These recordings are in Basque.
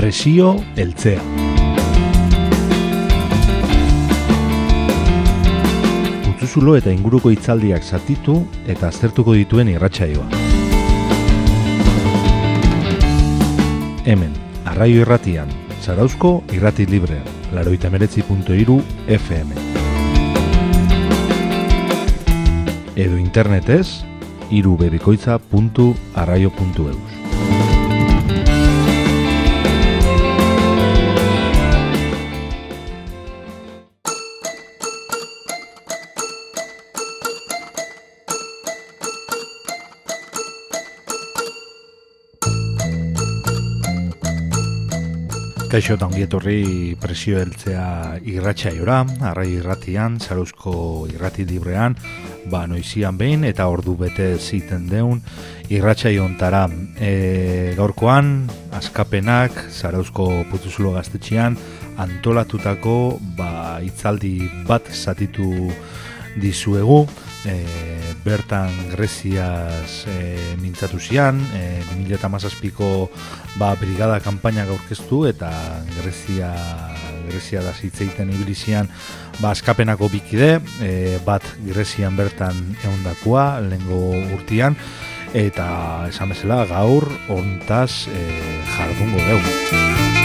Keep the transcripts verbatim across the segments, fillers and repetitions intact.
Presio heltzea. Putzuzulo eta inguruko hitzaldiak zatitu eta aztertuko dituen irratsaioa. Hemen, Arraio Irratian, Zarauzko Irrati Librean, laurogeita hemeretzi puntu hiru F M. Edo internetez, irubebikoitza puntu arraio puntu eus. Kaixo eta ongi etorri Presio heltzea irratsaiora, Arraio Irratian, Zarauzko Irrati Librean, ba noizian behin eta ordu bete ziten deun irratsaio hontara. E, gaurkoan, askapenak, Zarauzko Putzuzulo gaztetxean, antolatutako ba, hitzaldi bat zatitu dizuegu. E, bertan Greziaz e, mintzatu zian, e, bi mila hamazazpiko ba, brigada kanpaina aurkeztu eta Grezia, Grezia da zitzeiten ibilizian ba, askapenako bikide, e, bat Grezian bertan egondakoa, lehengo urtian, eta esan bezala gaur hontaz e, jardungo dugu.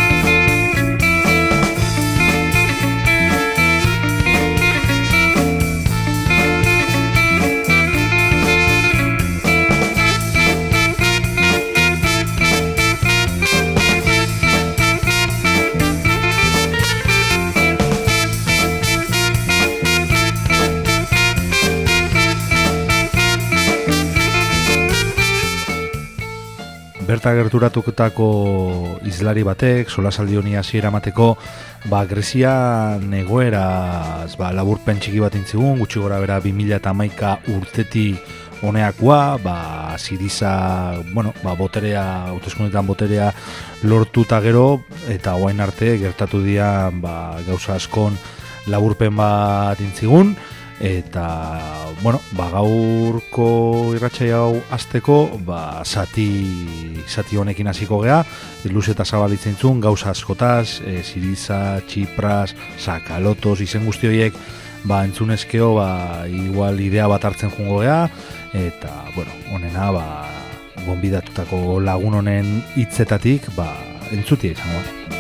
Berta gerturatutako izlari batek, solasaldi honi hasiera emateko, ba, Grezia negoeraz ba, laburpen txiki bat intzigun, gutxi gora bera bi mila hamaika urtetik honeakoa, ba, Siriza, bueno, ba, boterea, hauteskundeetan boterea lortuta gero, eta orain arte gertatu dira ba, gauza askon laburpen bat intzigun, eta, bueno, ba, gaurko irratsaio hau hasteko, ba, zati, zati honekin hasiko gea, luz eta zabalitzen zuen, gauza askotaz, e, Siriza, Txipras, Sakalotos, izen guzti horiek, ba, entzunezkeo, ba, igual idea bat hartzen jungo gea, eta, bueno, honena, ba, gonbidatutako lagun honen hitzetatik, ba, entzutia izango.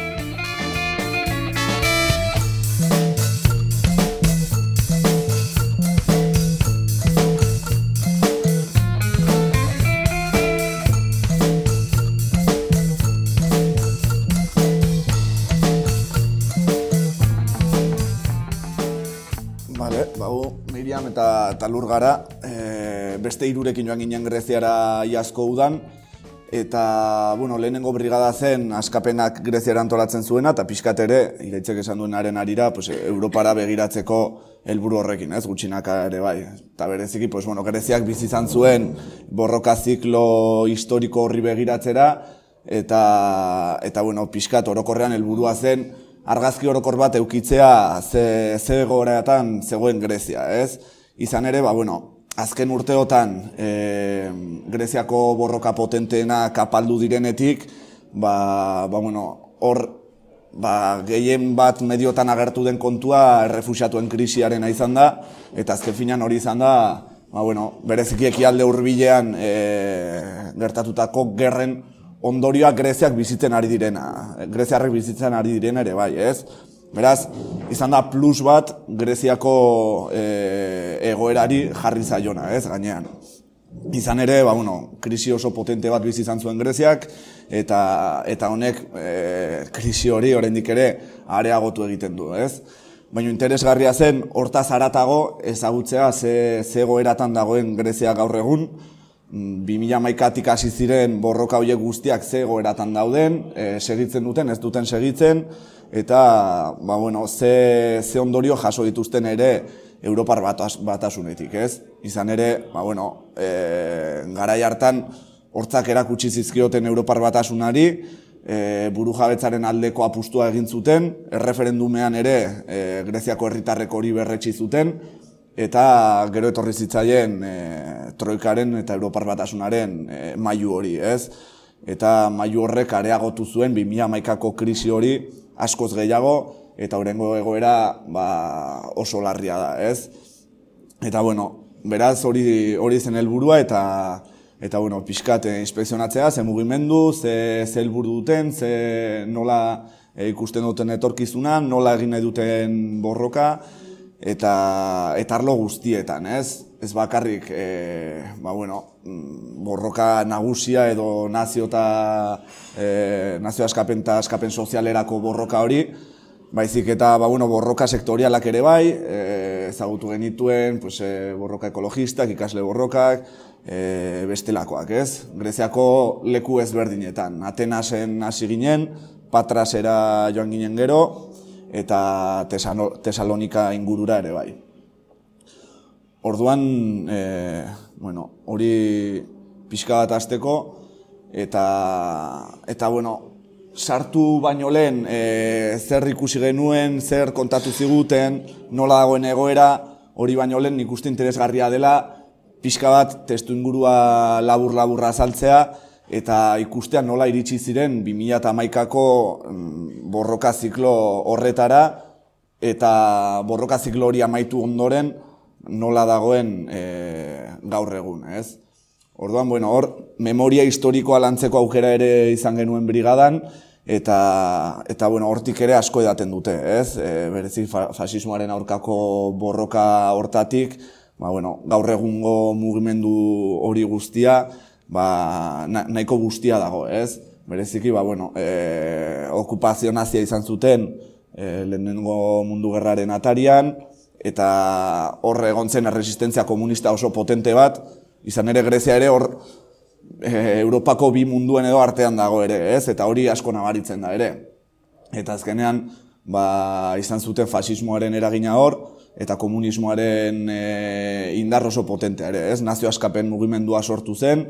Eta, eta lur gara, e, beste hirurekin joan ginen Greziara iazko udan, eta bueno, lehenengo brigada zen askapenak Greziara antolatzen zuena, eta pixkat ere, iraitzek esan duenaren arira, pues, Europara begiratzeko helburu horrekin, ez, gutxinaka ere bai. Eta bereziki, pues, bueno, Greziak bizi izan zuen borroka ziklo historiko horri begiratzera, eta, eta bueno, pixkat orokorrean helburua zen, argazki orokor bat eukitzea ze, ze egoeratan zegoen Grezia, ez? Izan ere, ba, bueno, azken urteotan e, Greziako borroka potenteena kapaldu direnetik, ba, ba, bueno, hor ba, gehien bat mediotan agertu den kontua errefuxiatuen krisiarena izan da, eta azken finean hori izan da, ba, bueno, bereziki ekialde hurbilean e, gertatutako gerren ondorioak Greziak bizitzen ari direna, Greziarrek bizitzen ari direna ere bai, ez? Beraz, izan da plus bat Greziako e, egoerari jarri zaiona, ez, gainean. Izan ere, ba, bueno, krisi oso potente bat bizi izan zuen Greziak, eta, eta honek e, krisi hori oraindik ere areagotu egiten du, ez? Baina interesgarria zen, hortaz haratago ezagutzea ze, ze egoeratan dagoen Grezia gaur egun, bi mila hamaikatik hasi ziren borroka horiek guztiak ze egoeratan dauden, e, segitzen duten, ez duten segitzen, eta ba, bueno, ze, ze ondorio jaso dituzten ere Europar batas, batasunetik, ez? Izan ere, ba, bueno, e, garai hartan hortzak erakutsi zizkioten Europar batasunari, e, burujabetzaren aldeko apustua egin zuten, erreferendumean ere e, Greziako herritarrek hori berretsi zuten, eta gero etorri zitzaien e, Troikaren eta Europar batasunaren e, mailu hori, ez? eta mailu horrek areagotu zuen bi mila hamaikako krisi hori askoz gehiago, eta horrengo egoera ba, oso larria da, ez? Eta, bueno, beraz hori hori zen helburua eta eta bueno, pixkat inspekzionatzea, ze mugimendu, ze ze helburu duten, ze nola e, ikusten duten etorkizunan, nola egin nahi duten borroka eta eta arlo guztietan, ez? Ez bakarrik e, ba, bueno, borroka nagusia edo nazio eta e, nazio askapen eta askapen sozialerako borroka hori, baizik eta ba, bueno, borroka sektorialak ere bai, e, ezagutu genituen pues, e, borroka ekologistak, ikasle borrokak, e, bestelakoak, ez? Greziako leku ezberdinetan. Atenasen hasi ginen, Patrasera joan ginen gero, eta Tesalonika ingurura ere bai. Orduan, e, bueno, hori pixka bat hasteko, eta, eta bueno, sartu baino lehen e, zer ikusi genuen, zer kontatu ziguten, nola dagoen egoera, hori baino lehen nik uste interesgarria dela, pixka bat testu ingurua labur-laburra azaltzea, eta ikustea nola iritsi ziren bi mila hamaikako borroka ziklo horretara, eta borroka ziklo hori amaitu ondoren nola dagoen e, gaur egun, ez? Orduan, bueno, hor, memoria historikoa lantzeko aukera ere izan genuen brigadan, eta, eta bueno, hortik ere asko edaten dute, ez? E, berezik fasismoaren aurkako borroka hortatik, ba, bueno, gaur egungo mugimendu hori guztia, ba, na, nahiko guztia dago, ez? Bereziki, ba, bueno, e, okupazio nazia izan zuten e, lehenengo mundu gerraren atarian, eta hor egon zen erresistentzia komunista oso potente bat, izan ere Grezia ere hor e, Europako bi munduen edo artean dago ere, ez? Eta hori asko nabaritzen da ere. Eta azkenean ba, izan zuten fasismoaren eragina hor, eta komunismoaren e, indar oso potentea ere, ez? Nazio askapen mugimendua sortu zen,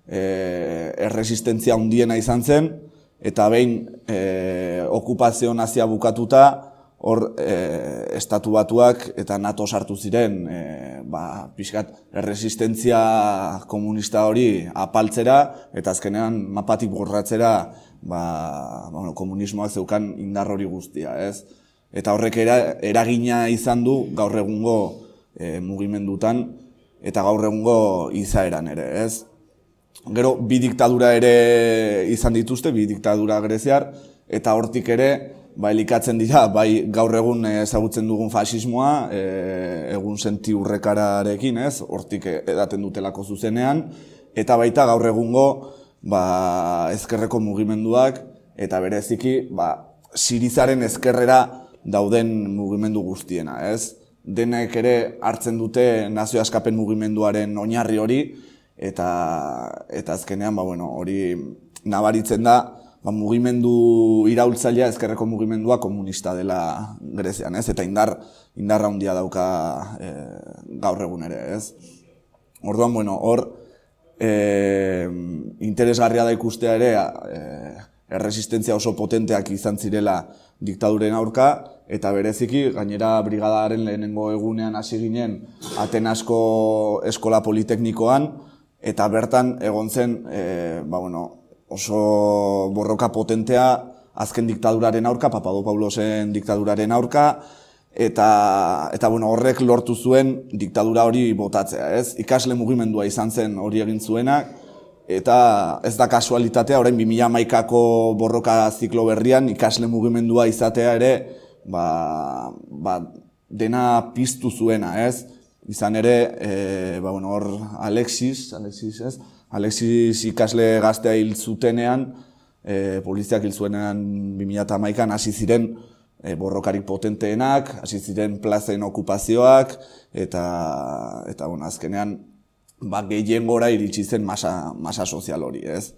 e, erresistentzia handiena izan zen, eta behin e, okupazio nazia bukatuta, hor e, estatu batuak eta NATO sartu ziren e, ba, pixkat erresistentzia komunista hori apaltzera eta azkenean mapatik borratzera ba, bueno, komunismoak zeukan indar hori guztia, ez? Eta horrek era, eragina izan du gaur egungo e, mugimendutan eta gaur egungo izaeran ere, ez? Gero, bi diktadura ere izan dituzte, bi diktadura greziar, eta hortik ere ba, elikatzen dira, bai gaur egun ezagutzen dugun fasismoa, e, egun senti urrekararekin, ez, hortik edaten dutelako zuzenean, eta baita gaur egungo ba, ezkerreko mugimenduak, eta bereziki ba, Sirizaren ezkerrera dauden mugimendu guztiena, ez? Denek ere hartzen dute nazio askapen mugimenduaren oinarri hori, eta, eta azkenean ba, bueno, hori nabaritzen da, ba, mugimendu iraultzailea ezkerreko mugimendua komunista dela Grezian, ez? Eta indar, indarra handia dauka e, gaur egun ere, ez? Orduan, bueno, hor e, interesgarria da ikustea ere e, erresistentzia oso potenteak izan zirela diktaduren aurka, eta bereziki, gainera brigadaren lehenengo egunean hasi ginen Atenasko eskola politeknikoan, eta bertan egon zen, e, ba, bueno, oso borroka potentea azken diktaduraren aurka, Papadopoulosen diktaduraren aurka, eta, eta bueno, horrek lortu zuen diktadura hori botatzea, ez? Ikasle mugimendua izan zen hori egin zuenak, eta ez da kasualitatea, orain bi mila hamaikako borroka ziklo berrian ikasle mugimendua izatea ere, ba, ba, dena piztu zuena, ez? Izan ere, e, ba, bueno, hor Alexis, Alexis, ez? Alexis ikasle gaztea hil zutenean, e, poliziak hil zuenean bi mila hamaikan hasi ziren e, borrokarik potenteenak, hasi ziren plazen okupazioak, eta, eta bueno, azkenean ba, gehien gora iritsi zen masa, masa sozial hori, ez?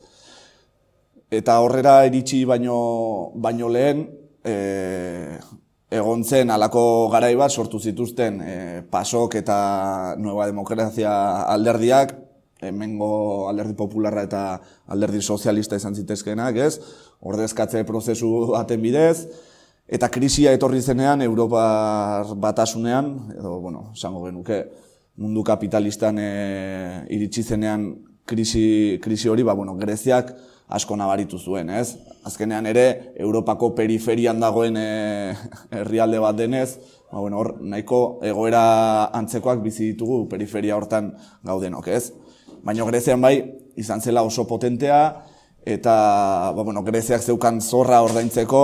Eta horrera iritsi baino, baino lehen, e, egon zen halako garai bat sortu zituzten e, PASOK eta Nueva Demokrazia alderdiak, hemengo alderdi popularra eta alderdi sozialista izan zitezkeenak, ez? Ordezkatze prozesu baten bidez, eta krisia etorri zenean Europar batasunean, edo, bueno, esango genuke, mundu kapitalistan e, iritsi zenean krisi, krisi hori, ba, bueno, Greziak asko nabaritu zuen, ez? Azkenean ere, Europako periferian dagoen e, herrialde bat denez, ba, bueno, hor, nahiko egoera antzekoak bizi ditugu periferia hortan gaudenok, ez? Baina Grezian bai, izan zela oso potentea, eta ba, bueno, Greziak zeukan zorra ordaintzeko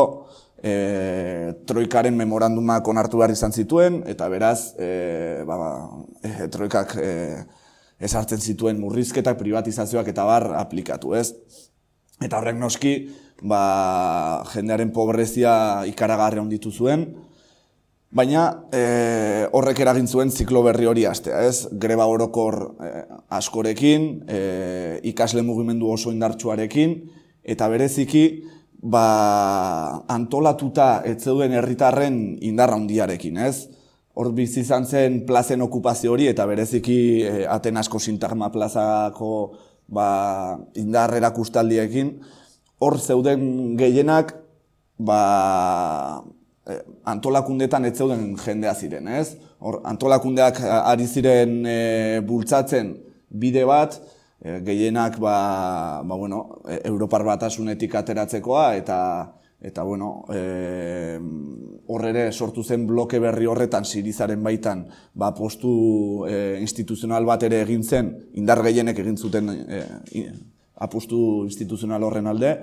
e, Troikaren memorandumak onartu behar izan zituen, eta beraz, e, ba, e, Troikak e, ezartzen zituen murrizketak, privatizazioak eta bar aplikatu, ez? Eta horrek noski, ba, jendearen pobrezia ikaragarri handitu zuen, baina e, horrek eragin zuen ziklo berri hori hastea, ez? Greba orokor e, askorekin, e, ikasle mugimendu oso indartsuarekin, eta bereziki ba, antolatuta ez zeuden herritarren indar handiarekin, ez? Hor bizi izan zen plazen okupazio hori, eta bereziki e, Atenasko Sintagma plazako ba, indar erakustaldiekin, hor zeuden gehienak ba, antolakundetan ez zeuden jendea ziren, ez? Hor, antolakundeak ari ziren e, bultzatzen bide bat, e, gehienak ba, ba, bueno, Europar Batasunetik ateratzekoa, eta, eta bueno, e, hor ere sortu zen bloke berri horretan Sirizaren baitan ba, postu e, instituzional bat ere egin zen, indar gehienek egin zuten e, apustu instituzional horren alde,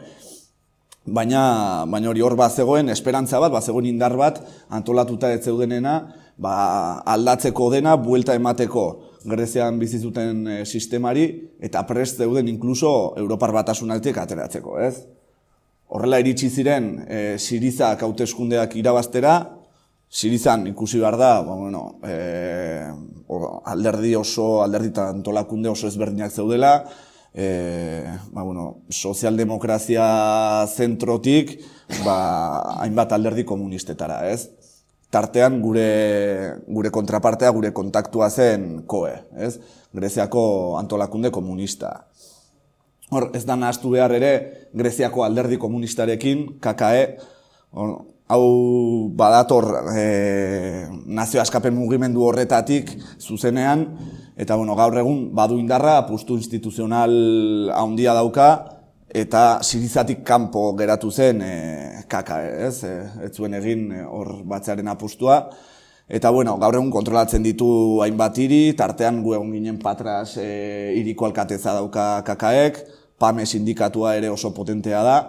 Baina, baina hori hor bat zegoen, esperantza bat, bat zegoen indar bat, antolatuta ez zeudenena, ba, aldatzeko dena, buelta emateko Grezian bizi zuten e, sistemari, eta prest zeuden inkluso Europar Batasunetik ateratzeko, ez? Horrela iritsi ziren e, Sirizak hauteskundeak irabaztera, Sirizan ikusi behar da, ba, bueno, e, alderdi oso, alderdi eta antolakunde oso ezberdinak zeudela, E, ba, bueno, sozialdemokrazia zentrotik ba, hainbat alderdi komunistetara, ez? Tartean gure, gure kontrapartea, gure kontaktua zen K O E, ez? Greziako antolakunde komunista. Hor, ez da nahaztu behar ere Greziako alderdi komunistarekin, K K E, hor, hau badator e, nazio askapen mugimendu horretatik zuzenean, eta bueno, gaur egun badu indarra, apustu instituzional handia dauka, eta Sirizatik kanpo geratu zen e, K K E, ez? E, ez zuen egin hor e, batzearen apustua. Eta bueno, gaur egun kontrolatzen ditu hainbat hiri, tartean gu egon ginen Patras e, hiriko alkateza dauka K K Ek, PAME sindikatua ere oso potentea da.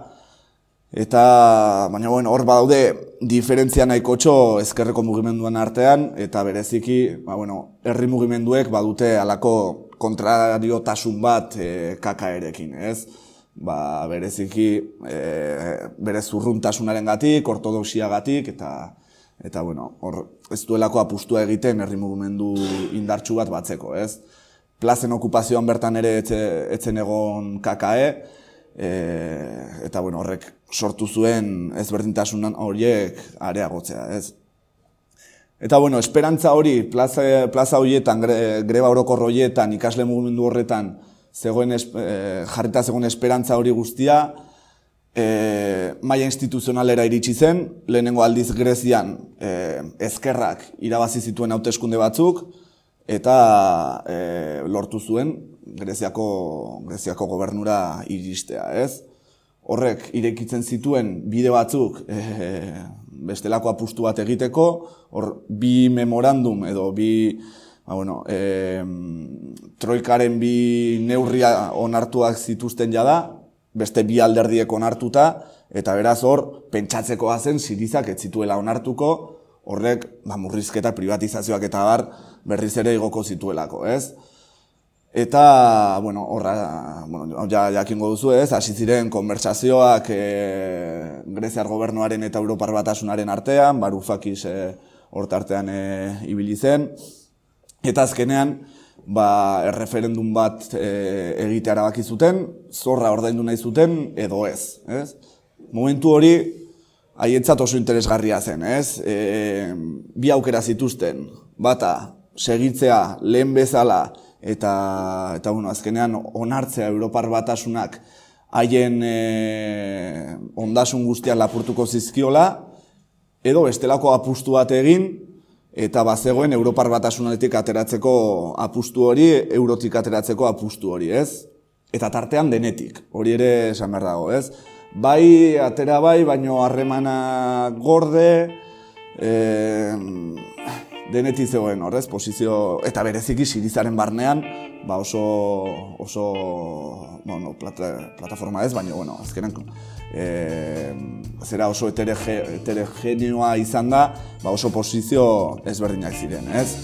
Eta, baina bueno, hor badaude diferentzia nahikotxo ezkerreko mugimenduan artean, eta bereziki, ba, bueno, herri mugimenduek badute halako kontrariotasun bat e, K K erekin, ez? Ba, bereziki e, bere zurruntasunaren gatik, ortodoxiagatik, eta, eta bueno, hor ez duelako apustua egiten herri mugimendu indartsu bat batzeko, ez? Plazen okupazioan bertan ere etzen egon K K E, E, eta bueno, horrek sortu zuen ezberdintasunan horiek areagotzea, ez? Eta bueno, esperantza hori, plaza, plaza horietan, gre, greba orokor horietan, ikasle mugimendu horretan, zegoen es, e, jarrita zegoen esperantza hori guztia, e, maila instituzionalera iritsi zen, lehenengo aldiz Grezian e, ezkerrak irabazi zituen hauteskunde batzuk, eta e, lortu zuen Greziako, Greziako gobernura iristea, ez? Horrek irekitzen zituen bide batzuk e, bestelako apustu bat egiteko, hor bi memorandum edo bi, ba, bueno, e, Troikaren bi neurria onartuak zituzten jada, beste bi alderdiek onartuta, eta beraz hor pentsatzekoa zen Sirizak ez zituela onartuko, horrek ba, murrizketa, privatizazioak eta bar berriz ere igoko zituelako, ez? Eta, bueno, horra, bueno, ja, jakingo duzu ez, hasi ziren konbertsazioak e, Greziar gobernuaren eta Europar Batasunaren artean, Varoufakis e, hortartean e, ibili zen, eta azkenean, ba, erreferendum bat e, egitea erabaki zuten, zorra ordaindu nahi zuten, edo ez, ez? Momentu hori, haientzat oso interesgarria zen, ez? E, bi aukera zituzten, bata, segitzea lehen bezala, eta, eta bueno, azkenean onartzea Europar Batasunak haien e, ondasun guztian lapurtuko zizkiola, edo bestelako apustu bat egin, eta bazegoen Europar Batasunetik ateratzeko apustu hori, eurotik ateratzeko apustu hori, ez? eta tartean denetik, hori ere esan behar dago, ez? Bai, atera bai, baino harremana gorde, e, denetik zegoen horrez, posizio, eta bereziki Sirizaren barnean, ba oso, oso, bueno, plata, plataforma ez, baina, bueno, azkenan, e, zera oso heterogeneoa izan da, ba oso posizio ezberdinak ziren, ez?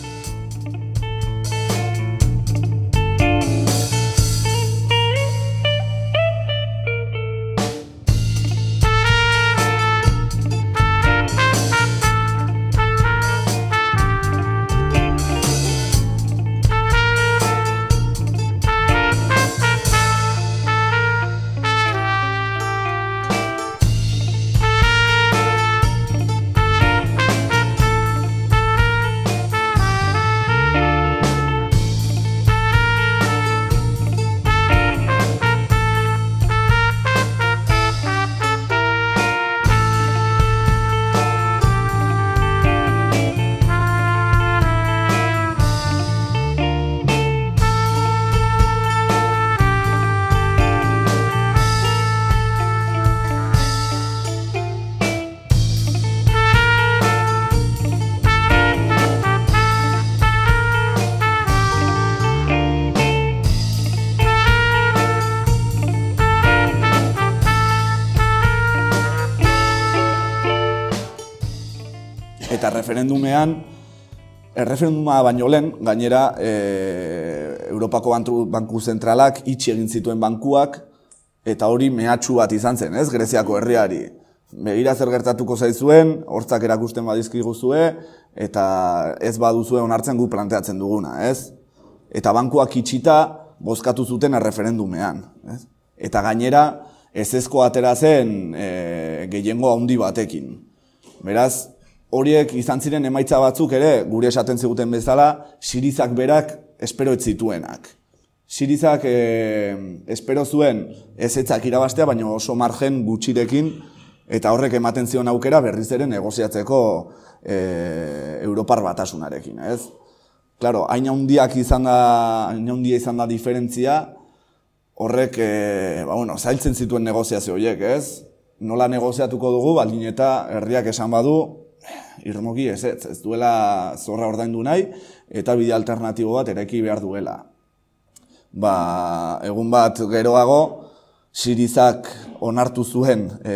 Eta referendumean, erreferenduma baino lehen, gainera, e, Europako Banku Zentralak itxi egin zituen bankuak, eta hori mehatxu bat izan zen, ez, Greziako herriari. Begira zer gertatuko zaizuen, hortzak erakusten badizkiguzue, eta ez baduzue onartzen gu planteatzen duguna, ez? Eta bankuak itxita bozkatu zuten erreferendumean, ez? Eta gainera, ezezko atera zen e, gehiengo handi batekin. Beraz, horiek izan ziren emaitza batzuk ere, gure esaten ziguten bezala, Sirizak berak espero ez zituenak. Sirizak e, espero zuen ezetzak irabaztea, baina oso margen gutxirekin, eta horrek ematen zion aukera berriz ere negoziatzeko e, Europar Batasunarekin, ez? Claro, hain handiak izan da, hain handia izan da diferentzia, horrek, e, ba, bueno, zailtzen zituen negoziazio horiek, ez? Nola negoziatuko dugu, baldin eta herriak esan badu, irmoki ez, ez, ez duela zorra ordaindu nahi, eta bide alternatibo bat eraiki behar duela. Ba, egun bat geroago, Sirizak onartu zuen e,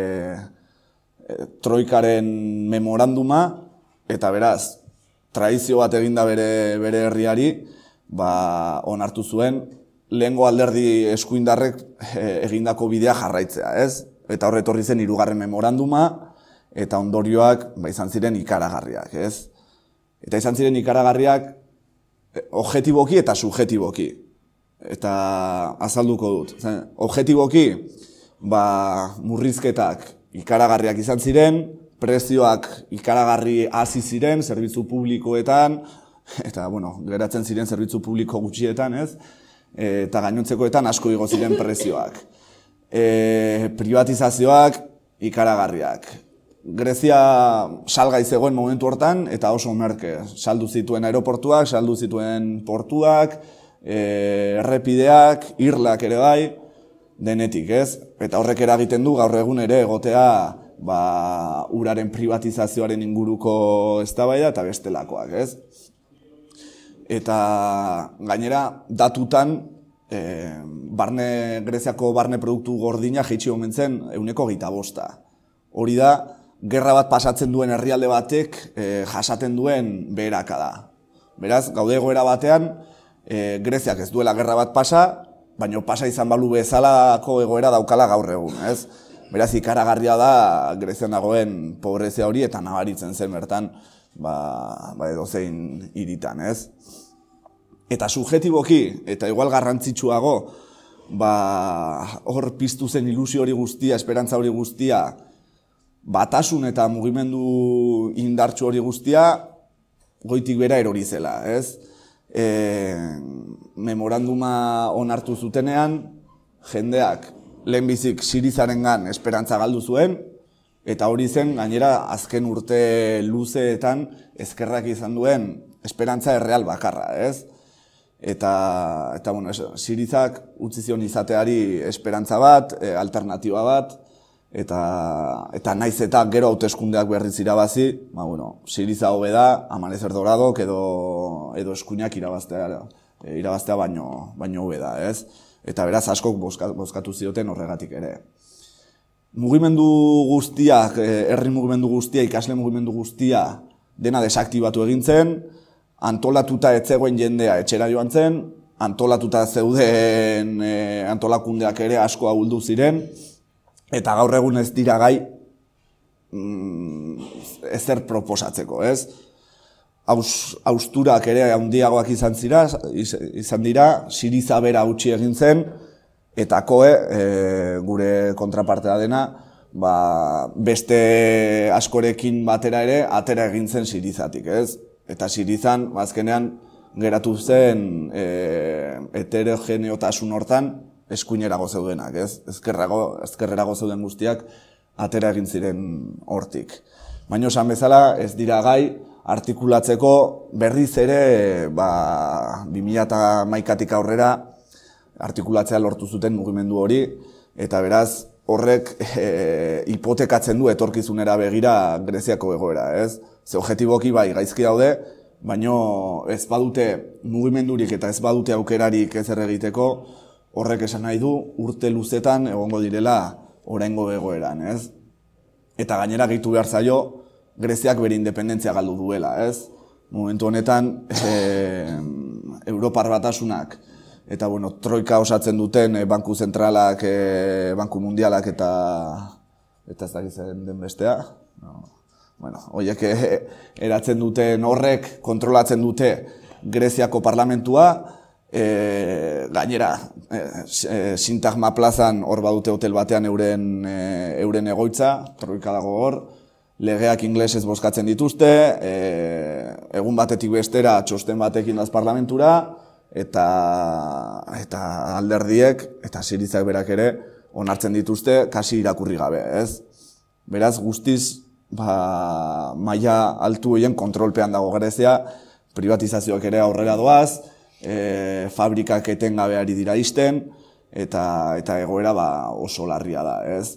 e, Troikaren memoranduma, eta beraz, traizio bat eginda bere, bere herriari, ba, onartu zuen, lehengo alderdi eskuindarrek e, egindako bidea jarraitzea, ez? Eta horre etorri zen hirugarren memoranduma, eta ondorioak ba, izan ziren ikaragarriak, ez? Eta izan ziren ikaragarriak objetiboki eta subjetiboki. Eta azalduko dut. Objetiboki, ba, murrizketak ikaragarriak izan ziren, prezioak ikaragarri hasi ziren, zerbitzu publikoetan, eta, bueno, geratzen ziren zerbitzu publiko gutxietan, ez? Eta gainontzekoetan asko igo ziren prezioak. E, privatizazioak ikaragarriak. Grezia salgai zegoen momentu hortan, eta oso merke. Saldu zituen aeroportuak, saldu zituen portuak, e, errepideak, irlak ere bai, denetik, ez? Eta horrek eragiten du gaur egun ere egotea ba, uraren privatizazioaren inguruko eztabaida eta bestelakoak, ez? Eta gainera, datutan, e, barne, Greziako barne produktu gordina jaitsi omen zen ehuneko hogeita bosta. Hori da, gerra bat pasatzen duen herrialde batek e, jasaten duen beheraka da. Beraz, gaude egoera batean, e, Greziak ez duela gerra bat pasa, baina pasa izan balu bezalako egoera daukala gaur egun, ez? Beraz, ikaragarria da Grezian dagoen pobrezia hori eta nabaritzen zen bertan, ba, ba edozein hiritan, ez? Eta subjetiboki, eta igual garrantzitsuago, ba, hor piztu zen ilusio hori guztia, esperantza hori guztia, batasun eta mugimendu indartsu hori guztia goitik bera erori zela, ez? E, memoranduma onartu zutenean, jendeak lehenbizik Sirizarengan esperantza galdu zuen, eta hori zen gainera azken urte luzeetan ezkerrak izan duen esperantza erreal bakarra, ez? eta, eta bueno, Sirizak utzi zion izateari esperantza bat, e, alternatiba bat, eta, eta naiz eta gero hauteskundeak berriz irabazi, ba, bueno, Siriza hobe da, Amanecer Doradok edo, edo eskuinak irabaztea, irabaztea baino, baino hobe da, ez? Eta beraz askok bozkatu zioten horregatik ere. Mugimendu guztiak, herri mugimendu guztia, ikasle mugimendu guztia, dena desaktibatu egin zen, antolatuta ez zegoen jendea etxera joan zen, antolatuta zeuden e, antolakundeak ere asko ahuldu ziren, eta gaur egun ez dira gai mm, ezer proposatzeko, ez? Aus, austurak ere handiagoak izan zira, izan dira, Siriza bera utzi egin zen, eta koe, e, gure kontrapartea dena, ba, beste askorekin batera ere, atera egin zen Sirizatik, ez? Eta Sirizan, azkenean, geratu zen e, heterogeneotasun hortan eskuinerago zeudenak, ez? Ezkerrago, ezkerrerago zeuden guztiak atera egin ziren hortik. Baina esan bezala, ez dira gai, artikulatzeko berriz ere, ba, bi mila hamaikatik aurrera, artikulatzea lortu zuten mugimendu hori, eta beraz, horrek e, hipotekatzen du etorkizunera begira Greziako egoera, ez? Ze objektiboki bai gaizki daude, baino ez badute mugimendurik eta ez badute aukerarik ezer egiteko, horrek esan nahi du urte luzetan egongo direla oraingo egoeran, ez? Eta gainera gehitu behar zaio, Greziak bere independentzia galdu duela, ez? Momentu honetan, e, Europar Batasunak eta bueno, troika osatzen duten e, Banku Zentralak, e, Banku Mundialak eta eta ez dakitzen den bestea. No. Bueno, horiek eratzen duten horrek, kontrolatzen dute Greziako parlamentua, e, gainera, e, Sintagma plazan hor badute hotel batean euren, e, euren egoitza, troika dago hor, legeak inglesez bozkatzen dituzte, e, egun batetik bestera txosten batekin daz parlamentura, eta, eta alderdiek, eta Sirizak berak ere, onartzen dituzte, kasi irakurri gabe, ez? Beraz, guztiz, ba, maila altu horien kontrolpean dago Grezia, privatizazioak ere aurrera doaz, e, fabrikak etengabe ari dira isten, eta, eta egoera ba, oso larria da, ez?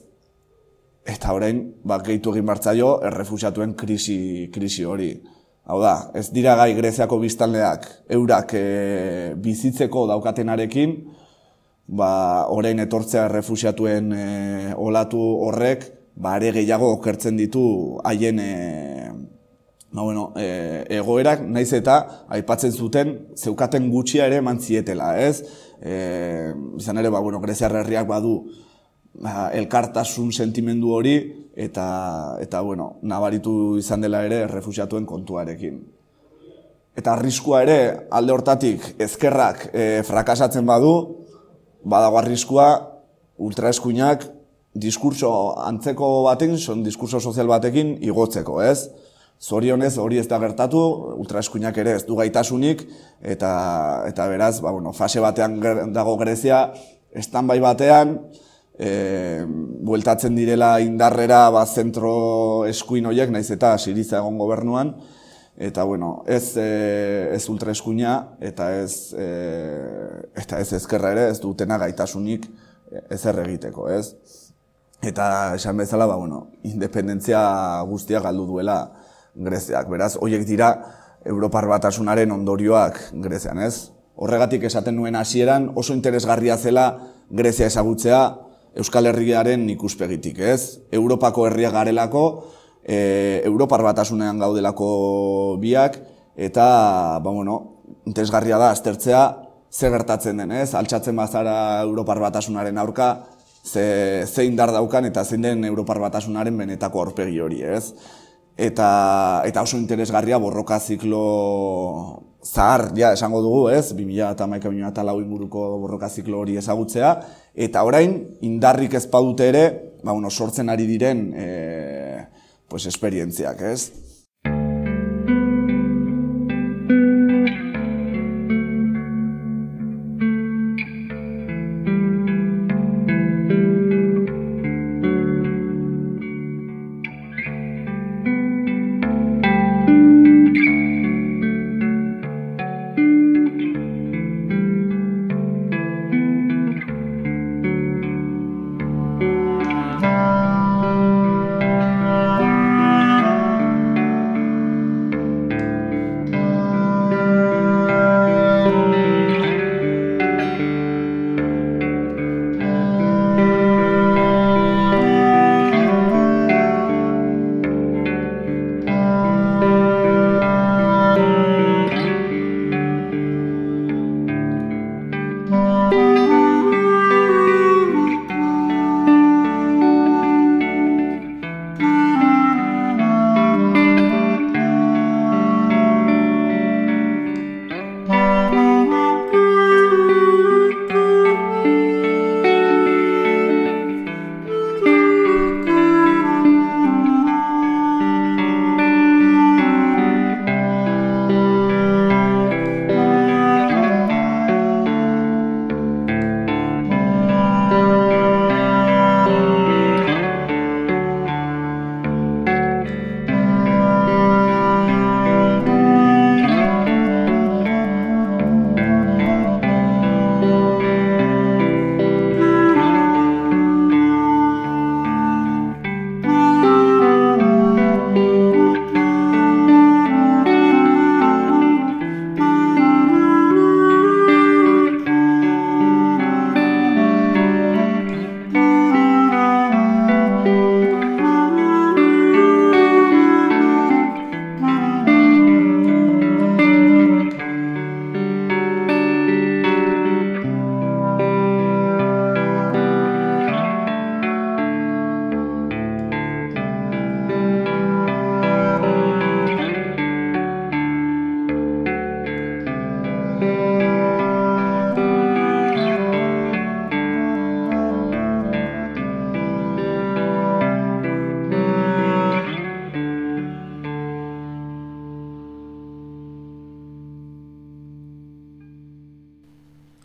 Eta orain, ba, gehitu egin bartzaio, errefusiatuen krisi, krisi hori. Hau da, ez dira gai Greziako biztanleak eurak e, bizitzeko daukatenarekin, ba, orain etortzea errefusiatuen e, olatu horrek, ba, ere gehiago okertzen ditu haien e, ba, bueno, e, egoerak, naiz eta aipatzen zuten zeukaten gutxia ere eman zietela, ez? E, izan ere, ba, bueno, Greziar herriak badu ba, elkartasun sentimendu hori eta, eta bueno, nabaritu izan dela ere errefusiatuen kontuarekin. Eta arriskua ere, alde hortatik ezkerrak e, frakasatzen badu, badago arriskua ultraeskuinak diskurso antzeko batekin, son diskurso sozial batekin igotzeko, ez? Zorionez hori ez da gertatu, ultraeskuinak ere ez du gaitasunik, eta, eta beraz, ba, bueno, fase batean dago Grezia, standby batean, e, bueltatzen direla indarrera ba, zentro eskuin horiek, naiz eta Siriza egon gobernuan, eta bueno, ez, e, ez ultraeskuina, eta ez, e, eta ez ezkerra ere, ez dutena gaitasunik ezer egiteko, ez? Eta esan bezala, ba, bueno, independentzia guztia galdu duela Greziak. Beraz, horiek dira Europar Batasunaren ondorioak Grezian, ez? Horregatik esaten nuen hasieran oso interesgarria zela Grezia ezagutzea Euskal Herriaren ikuspegitik, ez? Europako herriak garelako, e, Europar Batasunean gaudelako biak, eta, ba, bueno, interesgarria da aztertzea ze gertatzen den, ez? Altxatzen bazara Europar Batasunaren aurka, Ze, ze indar daukan eta zein den Europar Batasunaren benetako aurpegi hori, ez? Eta, eta oso interesgarria borroka ziklo zahar, ja, esango dugu, ez? bi mila hamaika bi mila lau inguruko borroka ziklo hori ezagutzea, eta orain, indarrik ez badute ere, ba, bueno, sortzen ari diren e, pues, esperientziak, ez?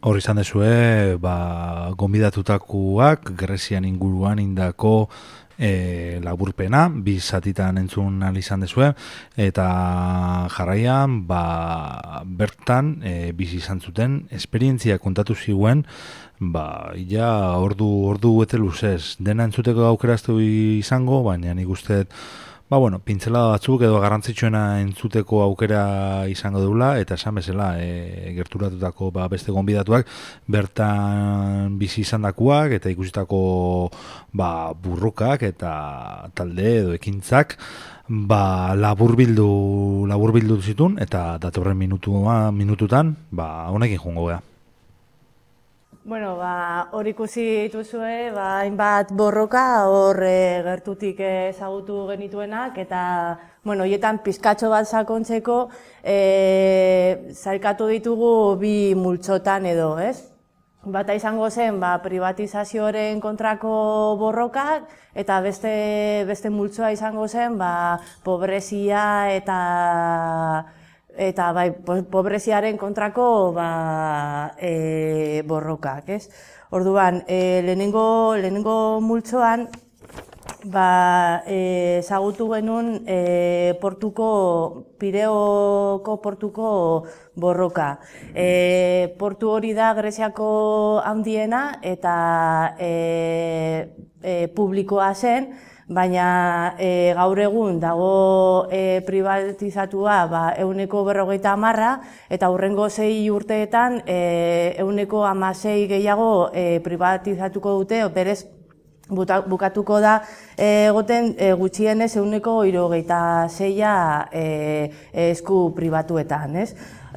Hor izan dezue, ba, gonbidatutakoak Grezian inguruan indako e, laburpena, bi zatitan entzun ahal izan dezue, eta jarraian, ba, bertan, e, bizi izan zuten, esperientzia kontatu ziguen, ba, ja, ordu, ordu ete luzez, dena entzuteko aukeraztu izango, baina nik uste, ba, bueno, pintzela batzuk edo garrantzitsuena entzuteko aukera izango dula, eta esan bezala, e, gerturatutako ba, beste gonbidatuak bertan bizi izandakoak eta ikusitako ba, burrukak eta talde edo ekintzak ba, laburbildu, laburbildu zitun, eta datorren minutua, minututan ba, honekin joango gea. Bueno, ba, hor ikusi dituzue, ba, hainbat borroka hor e, gertutik ezagutu genituenak, eta, bueno, hietan pizkatxo bat sakontzeko e, zailkatu ditugu bi multzotan edo, ez? Bata izango zen, ba, privatizazioaren kontrako borrokak, eta beste, beste multzoa izango zen, ba, pobrezia eta... eta bai, pobreziaren kontrako ba, e, borrokak, ez? Orduan, e, lehenengo, lehenengo multzoan ba, e, ezagutu genuen e, portuko, Pireoko portuko borroka. E, portu hori da Greziako handiena eta e, e, publikoa zen, baina e, gaur egun dago e, privatizatua ba, ehuneko berrogeita hamarra, eta hurrengo sei urteetan e, ehuneko hamasei gehiago e, privatizatuko dute, berez bukatuko da egoten e, gutxienez ehuneko hirurogeita seia e, esku pribatuetan, ez?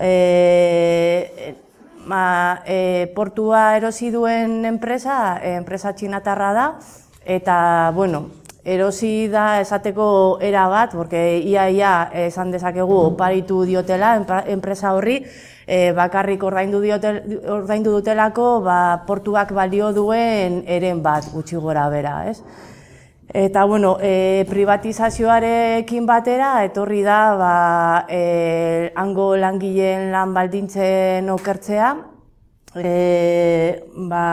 E, ma, e, portua erosi duen enpresa, enpresa txinatarra da, eta, bueno, erosi da esateko era bat, porque ia-ia esan dezakegu oparitu diotela enpresa horri, e, bakarrik ordaindu, diotel, ordaindu dutelako ba, portuak balio duen eren bat gutxi gora bera, ez? Eta, bueno, e, privatizazioarekin batera, etorri da ba, e, hango langileen lan baldintzen okertzea, e, ba,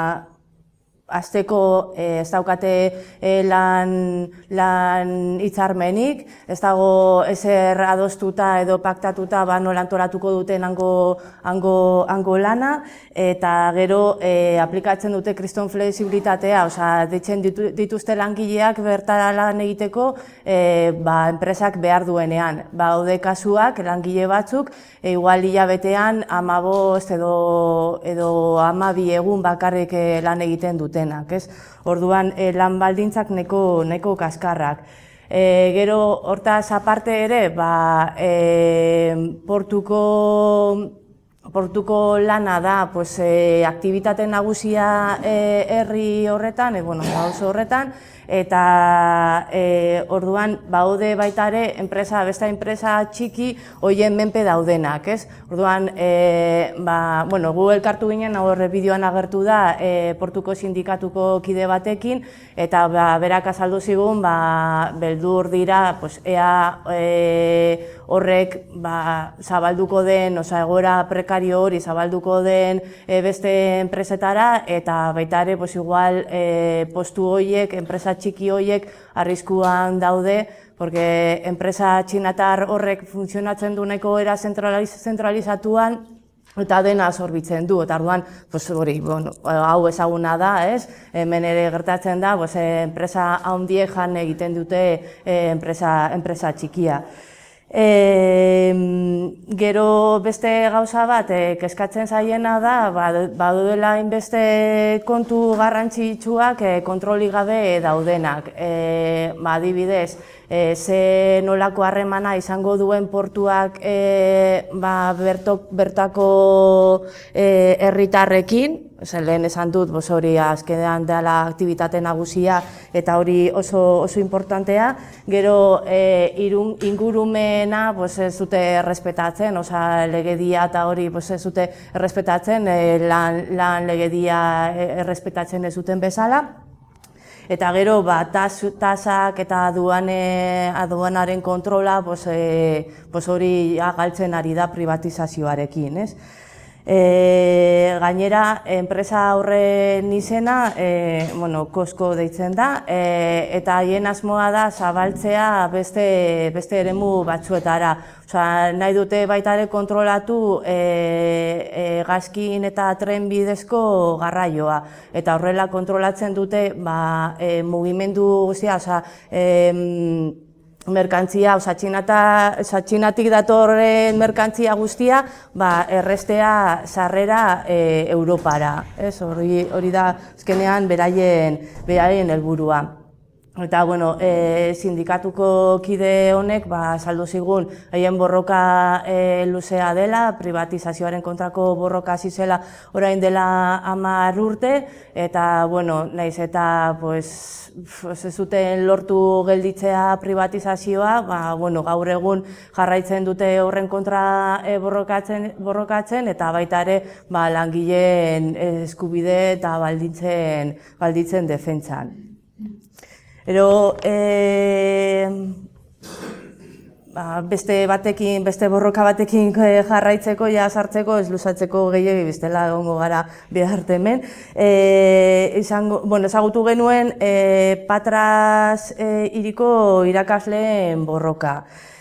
Azteko eh, ez daukate eh, lan, lan hitzarmenik, ez dago ezer adostuta edo paktatuta ba, nola antolatuko duten hango, hango, hango lana, eta gero eh, aplikatzen dute kriston flexibilitatea, osea, deitzen ditu, dituzte langileak bertara lan egiteko eh, ba, enpresak behar duenean. Ba, haude kasuak, langile batzuk, e, igual hilabetean hamabost edo, edo hamabi egun bakarrik eh, lan egiten dute. Denak, ez? Orduan e, lan baldintzak neko, neko kaskarrak. E, gero hortaz aparte ere, ba, e, portuko, portuko lana da, pues, e, aktibitate nagusia e, herri horretan, e, bueno, auzo horretan, eta e, orduan baude baita ere enpresa, beste enpresa txiki hoien menpe daudenak, ez? Orduan, e, ba, bueno, gu elkartu ginen, horre bideoan agertu da e, portuko sindikatuko kide batekin, eta ba, berak azaldu zigun, ba, beldur dira, pues, ea e, horrek ba, zabalduko den, oza, egoera prekario hori zabalduko den e, beste enpresetara, eta baita ere, pues, igual e, postu horiek, enpresa txiki horiek arriskuan daude, porque enpresa txinatar horrek funtzionatzen du nahiko era zentraliz, zentralizatuan, eta dena zorbitzen du, eta orduan, pues, hori, bueno, hau ezaguna da, ez? Hemen ere gertatzen da, pues, enpresa handiek jan egiten dute eh, enpresa, enpresa txikia. E, gero beste gauza bat, e, kezkatzen zaiena da, badudela hainbeste kontu garrantzitsuak e, kontroli gabe daudenak. E, ba, adibidez, e, ze nolako harremana izango duen portuak e, ba, berto, bertako e, herritarrekin, lehen esan dut, bos, hori azkenean dela aktibitate nagusia eta hori oso, oso importantea. Gero e, irun, ingurumena bos, ez dute errespetatzen, oza, legedia eta hori bos, ez dute errespetatzen, e, lan, lan legedia errespetatzen ez duten bezala. Eta gero, ba, tas, tasak eta aduane, aduanaren kontrola bos, e, bos, hori galtzen ari da privatizazioarekin, ez? E, gainera, enpresa horren izena, e, bueno, Costco deitzen da, e, eta haien asmoa da zabaltzea beste, beste eremu batzuetara. Osea, nahi dute baita ere kontrolatu e, e, gazkin eta tren bidezko garraioa. Eta horrela kontrolatzen dute ba, e, mugimendu guztia, osea, e, merkantzia, oza, txinatik datorren merkantzia guztia, ba, errestea sarrera e, Europara. Ez, hori, hori da, azkenean, beraien, beraien helburua. Eta, bueno, e, sindikatuko kide honek, ba, saldu zigun, haien borroka e, luzea dela, privatizazioaren kontrako borroka hasi zela orain dela hamar urte, eta, bueno, naiz eta, pues, ez zuten lortu gelditzea privatizazioa, ba, bueno, gaur egun jarraitzen dute horren kontra e, borrokatzen, borrokatzen, eta baita ere, ba, langileen eskubide eta baldintzen, baldintzen defentsan. Ero, e, ba, beste batekin, beste borroka batekin jarraitzeko, ja sartzeko, ez luzatzeko gehiagi, bestela egongo gara beharte hemen. E, izango, bueno, ezagutu genuen e, Patras e, hiriko irakasleen borroka.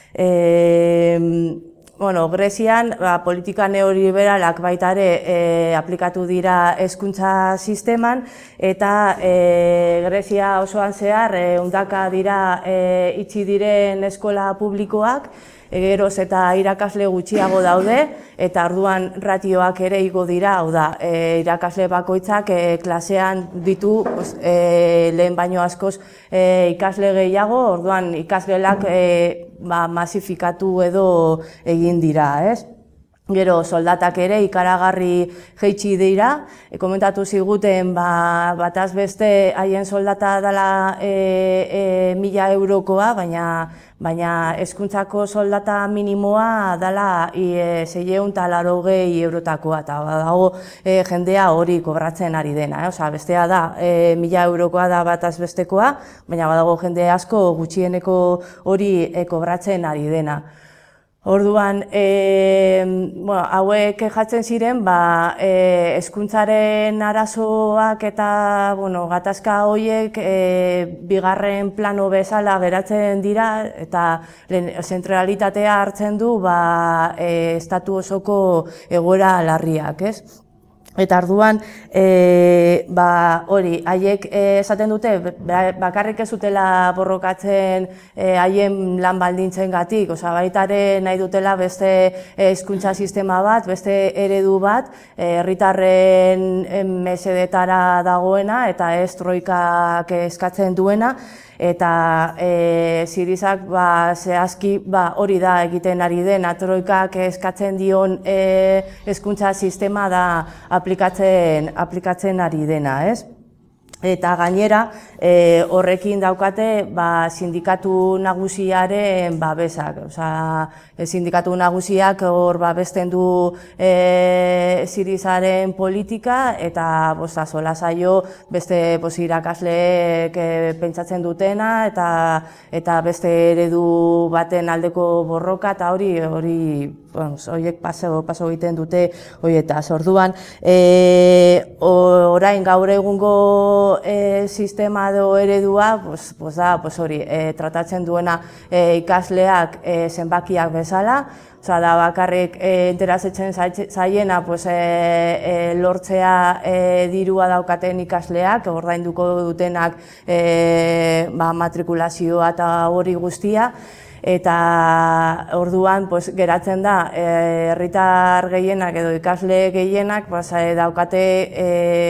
E, Bueno, Grezian, ba, politika neoliberalak baita ere e, aplikatu dira hezkuntza sisteman, eta e, Grezia osoan zehar e, undaka dira e, itxi diren eskola publikoak, e, geroz eta irakasle gutxiago daude, eta orduan ratioak ere igo dira, hau da, e, irakasle bakoitzak e, klasean ditu pues, e, lehen baino askoz e, ikasle gehiago, orduan ikasgelak e, ba, masifikatu edo egin dira, ez? Gero soldatak ere ikaragarri jeitsi dira, e, komentatu ziguten ba, bataz beste haien soldata dela e, e, mila eurokoa, baina baina hezkuntzako soldata minimoa dela e, seiehun eta laurogei eurotakoa, eta badago e, jendea hori kobratzen ari dena, eh? Osea, bestea da, e, mila eurokoa da bataz bestekoa, baina badago jende asko gutxieneko hori e, kobratzen ari dena. Orduan, e, bueno, hauek jatzen ziren, ba, e, hezkuntzaren arazoak eta bueno, gatazka horiek e, bigarren plano bezala geratzen dira, eta zentralitatea hartzen du ba, e, estatu osoko egoera larriak, ez? Eta orduan, e, ba, hori, haiek esaten dute, bakarrik ez zutela borrokatzen haien e, lan baldintzen gatik, oza, baita ere nahi dutela beste hezkuntza sistema bat, beste eredu bat, herritarren e, mesedetara dagoena, eta ez troikak eskatzen duena, eta e, Sirizak ba, zehazki ba, hori da egiten ari dena, troikak eskatzen dion e, hezkuntza sistema da aplikatzen, aplikatzen ari dena, ez? Eta gainera, e, horrekin daukate ba, sindikatu nagusiaren babesak. Osea, sindikatu nagusiak hor babesten du e, Sirizaren politika, eta bosta, sola zaio beste pos, irakasleek e, pentsatzen dutena, eta, eta beste eredu baten aldeko borroka, eta hori hori bueno, horiek paso, paso egiten dute horietaz. Orduan, e, orain gaur egungo e, sistema edo eredua, pues, pues da, pues hori, e, tratatzen duena e, ikasleak e, zenbakiak bezala, oza, da bakarrik e, interesatzen zaiena pues, e, e, lortzea e, dirua daukaten ikasleak, ordainduko dutenak e, ba, matrikulazioa eta hori guztia, eta orduan pues, geratzen da herritar gehienak edo ikasle gehienak pues, e, daukate e,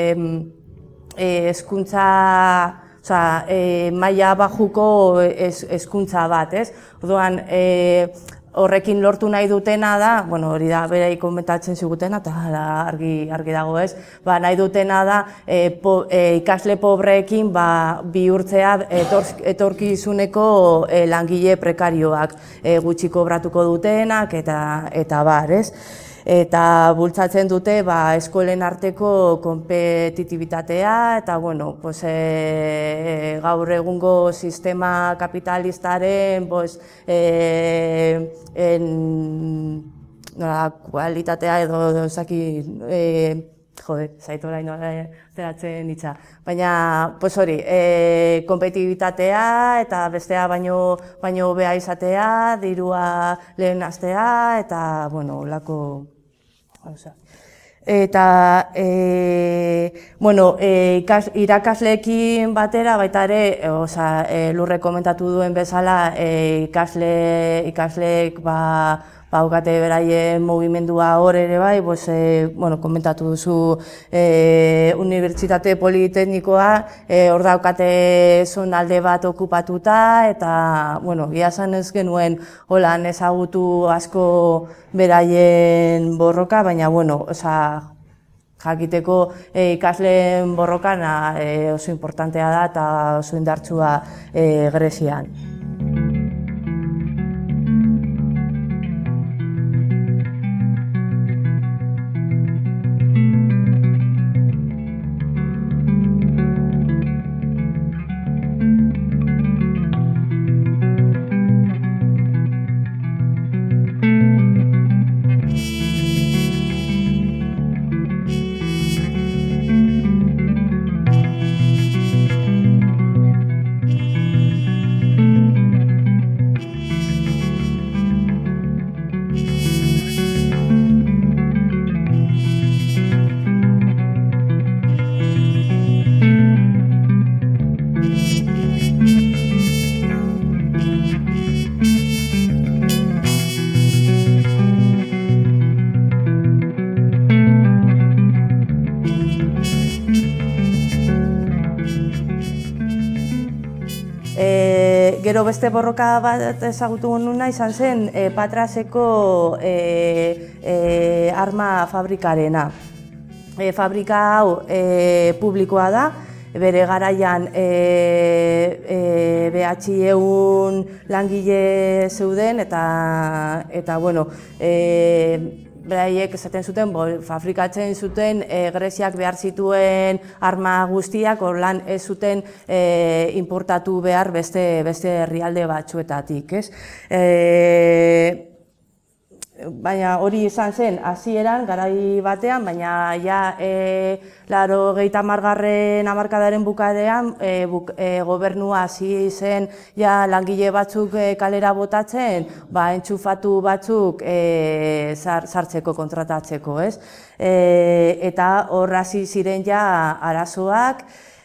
hezkuntza e, e, maila bajuko hezkuntza bat, ez? Orduan, e, horrekin lortu nahi dutena da, bueno, hori da berei komentatzen zigutena, eta argi, argi dago ez, ba, nahi dutena da e, po, e, ikasle pobreekin ba, bihurtzea etor, etorkizuneko e, langile prekarioak e, gutxi kobratuko dutenak, eta, eta bar, ez? Eta bultzatzen dute ba, eskolen arteko konpetitibitatea, eta bueno, pues, e, gaur egungo sistema kapitalistaren pues, e, en, nola kualitatea edo ezaki, e, jode, zaitu orain nola zeratzen hitza. Baina, pues hori, e, kompetibitatea eta bestea baino baino hobea izatea, dirua lehen astea eta, bueno, lako gauza. Eta, e, bueno, e, ikas, irakasleekin batera, baita ere, e, oza, e, lurre komentatu duen bezala, e, ikasle, ikasleek ba, baukate beraien mugimendua hor ere bai, pues, e, bueno, komentatu duzu e, Unibertsitate Politeknikoa, e, hor daukate zonalde bat okupatuta, eta, bueno, gia esan ez genuen holan ezagutu asko beraien borroka, baina, bueno, oza, jakiteko e, ikasleen borrokana e, oso importantea da eta oso indartsua e, Grezian. Gero beste borroka bat ezagutu nuna izan zen e, Patraseko e, e, arma fabrikarena. E, fabrika hau e, publikoa da, bere garaian e, e, behatziehun langile zeuden eta, eta bueno, e, beraiek esaten zuten, bo, fabrikatzen zuten e, Greziak behar zituen arma guztiak, orlan ez zuten e, importatu behar beste, beste herrialde batzuetatik, ez? E, baina hori izan zen hasieran garai batean, baina ja e, laurogeita hamargarren hamarkadaren bukaeran e, buk, e, gobernua hasi zen ja langile batzuk e, kalera botatzen, ba entxufatu batzuk e, zar, sartzeko kontratatzeko, ez? E, eta hor hasi ziren ja arazoak.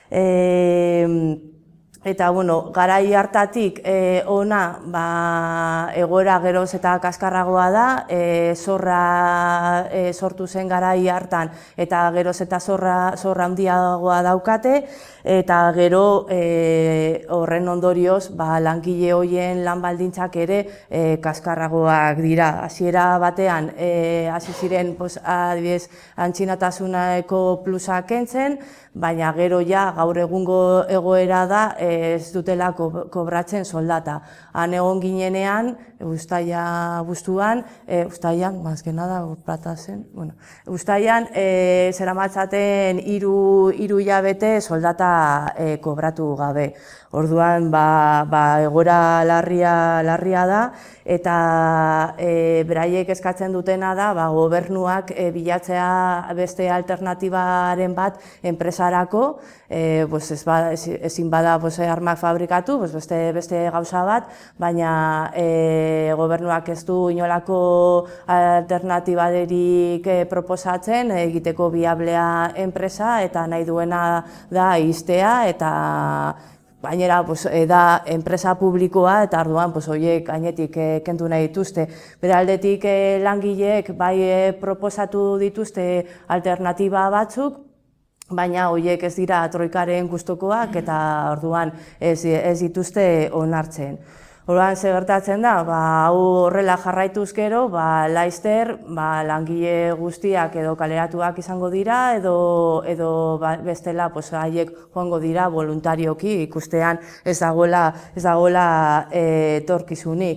E, Eta, bueno, garai hartatik e, ona, ba, egoera geroz eta kaskarragoa da, e, zorra e, sortu zen garai hartan eta geroz eta zorra, zorra handiagoa daukate, eta gero e, horren ondorioz ba, langile horien lan baldintzak ere e, kaskarragoak dira. Hasiera batean e, hasi ziren pues, adibidez antzinatasuneko plusak kentzen, baina gero ja gaur egungo egoera da ez dutela kobratzen soldata. Han egon ginenean, uztaila guztuan, e, uztailan, más que nada, plata zen, bueno, uztailan e, zeramatzaten hiru hiru hilabete soldata e, kobratu gabe. Orduan, ba, ba, egoera larria, larria da, eta e, beraiek eskatzen dutena da, ba, gobernuak e, bilatzea beste alternatibaren bat enpresarako, e, pues ez ba, ez, ezin bada pues, armak fabrikatu, pues beste, beste gauza bat, baina e, gobernuak ez du inolako alternatibaderik e, proposatzen, egiteko biablea enpresa, eta nahi duena da iztea, eta gainera pues, da enpresa publikoa eta orduan pues, horiek gainetik eh, kendu nahi dituzte. Bere aldetik eh, langileek bai eh, proposatu dituzte alternatiba batzuk, baina horiek ez dira troikaren gustukoak eta orduan ez, ez dituzte onartzen. Orduan, ze gertatzen da, ba, hau horrela jarraituz gero, ba, laizter ba, langile guztiak edo kaleratuak izango dira, edo, edo ba, bestela pues, haiek joango dira voluntarioki ikustean ez dagoela, ez dagoela e, etorkizunik.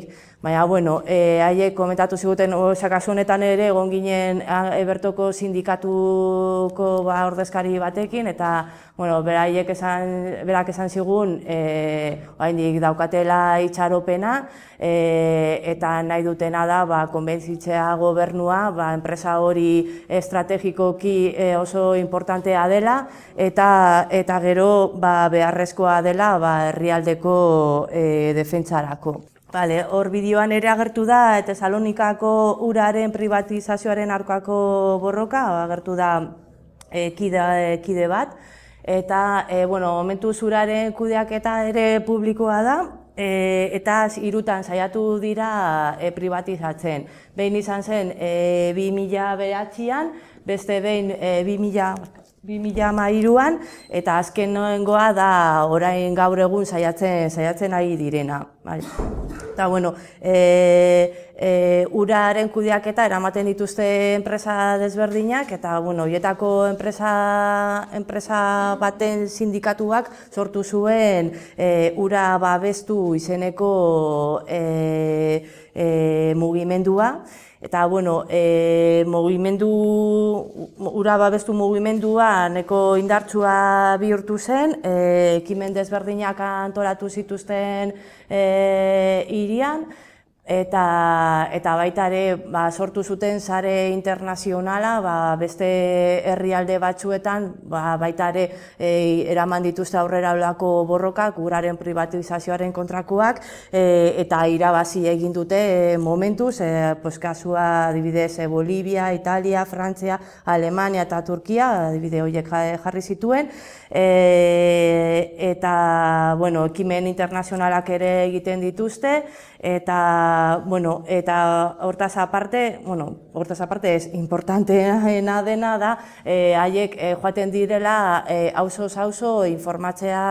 Baina, bueno, e, haiek komentatu ziguten, oza, kasu honetan ere, egon ginen Ebertoko sindikatuko ba, ordezkari batekin, eta, bueno, beraiek esan, berak esan zigun, e, oraindik daukatela itxaropena, e, eta nahi dutena da, ba, konbentzitzea gobernua, ba, enpresa hori estrategikoki e, oso importantea dela, eta, eta gero ba, beharrezkoa dela ba, herrialdeko e, defentsarako. Vale, hor bideoan ere agertu da Tesalonikako uraren privatizazioaren aurkako borroka, agertu da e, kide, kide bat, eta e, bueno, momentuz uraren kudeaketa ere publikoa da, e, eta hirutan saiatu dira e, privatizatzen. Behin izan zen e, bi mila bederatzian, beste behin e, bi mila hamairuan, eta azkenengoa da orain gaur egun saiatzen saiatzen ari direna. Bai. Eta, bueno, e, e, uraren kudeaketa eramaten dituzte enpresa desberdinak, eta, bueno, horietako enpresa, enpresa baten sindikatuak sortu zuen e, ura babestu izeneko e, e, mugimendua. Eta, bueno, e, mugimendu, ura babestu mugimendua neko indartsua bihurtu zen, e, ekimen desberdinak antolatu zituzten e, hirian, eta, eta baita ere ba, sortu zuten sare internazionala, ba, beste herrialde batzuetan, ba, baita ere e, eraman dituzte aurrera olako borrokak, uraren privatizazioaren kontrakoak, e, eta irabazi egin dute e, momentuz, e, pues, kasua adibidez e, Bolivia, Italia, Frantzia, Alemania eta Turkia, adibide horiek jarri zituen, e, eta, bueno, ekimen internazionalak ere egiten dituzte, eta, bueno, eta hortaz aparte, bueno, hortaz aparte ez importanteena dena da, e, haiek e, joaten direla e, auzoz auzo informatzea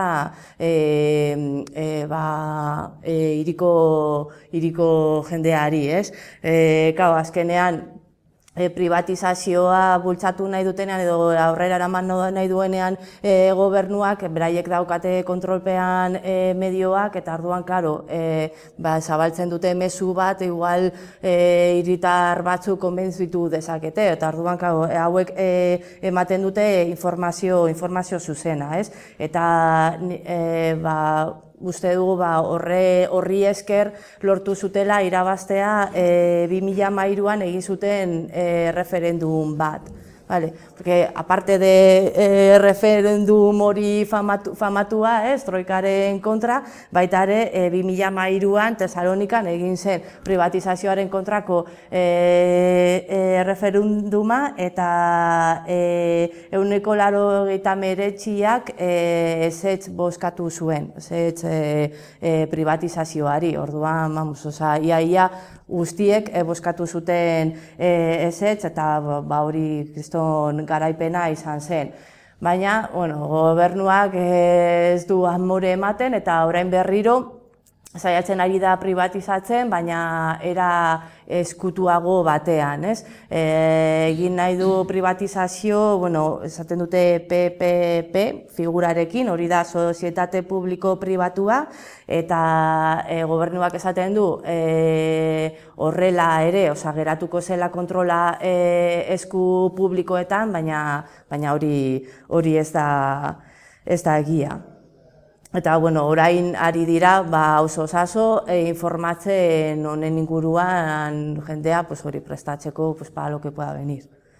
e, e, ba, e, iriko, iriko jendeari, ez? E, Kau, azkenean, E, privatizazioa bultzatu nahi dutenean edo aurrera eraman nahi duenean e, gobernuak, beraiek daukate kontrolpean e, medioak, eta orduan, karo, e, ba, zabaltzen dute mezu bat, igual e, hiritar batzuk konbentzitu dezakete, eta orduan, karo, e, hauek e, ematen dute informazio, informazio zuzena, ez? Eta, e, ba, uste dugu ba, horre, horri esker lortu zutela irabaztea e, bi mila hamairuan egin zuten e, referendum bat. Vale, porque aparte de eh, referendum hori famatu, famatua, ez, troikaren kontra, baita ere eh, bi mila hamairuan Tesalonikan egin zen privatizazioaren kontrako eh, eh, referenduma, eta eh, ehuneko laurogeita hemeretziak eh, ezetz bozkatu zuen, ezetz eh, eh, privatizazioari. Orduan, vamos, oza, ia ia guztiek eh, bozkatu zuten eh, ezetz, eta ba hori kriston garaipena izan zen. Baina, bueno, gobernuak ez du amore ematen, eta orain berriro saiatzen ari da privatizatzen, baina era eskutuago batean, ez? E, egin nahi du privatizazio, bueno, esaten dute P P P figurarekin, hori da sozietate publiko pribatua, eta e, gobernuak esaten du e, horrela ere, osea, geratuko zela kontrola e, esku publikoetan, baina baina hori hori ez da ez da egia. Eta, bueno, orain ari dira, ba, oso-osaso, e, informatzen honen inguruan jendea, pues, hori prestatzeko, pues, para lo que pueda venir.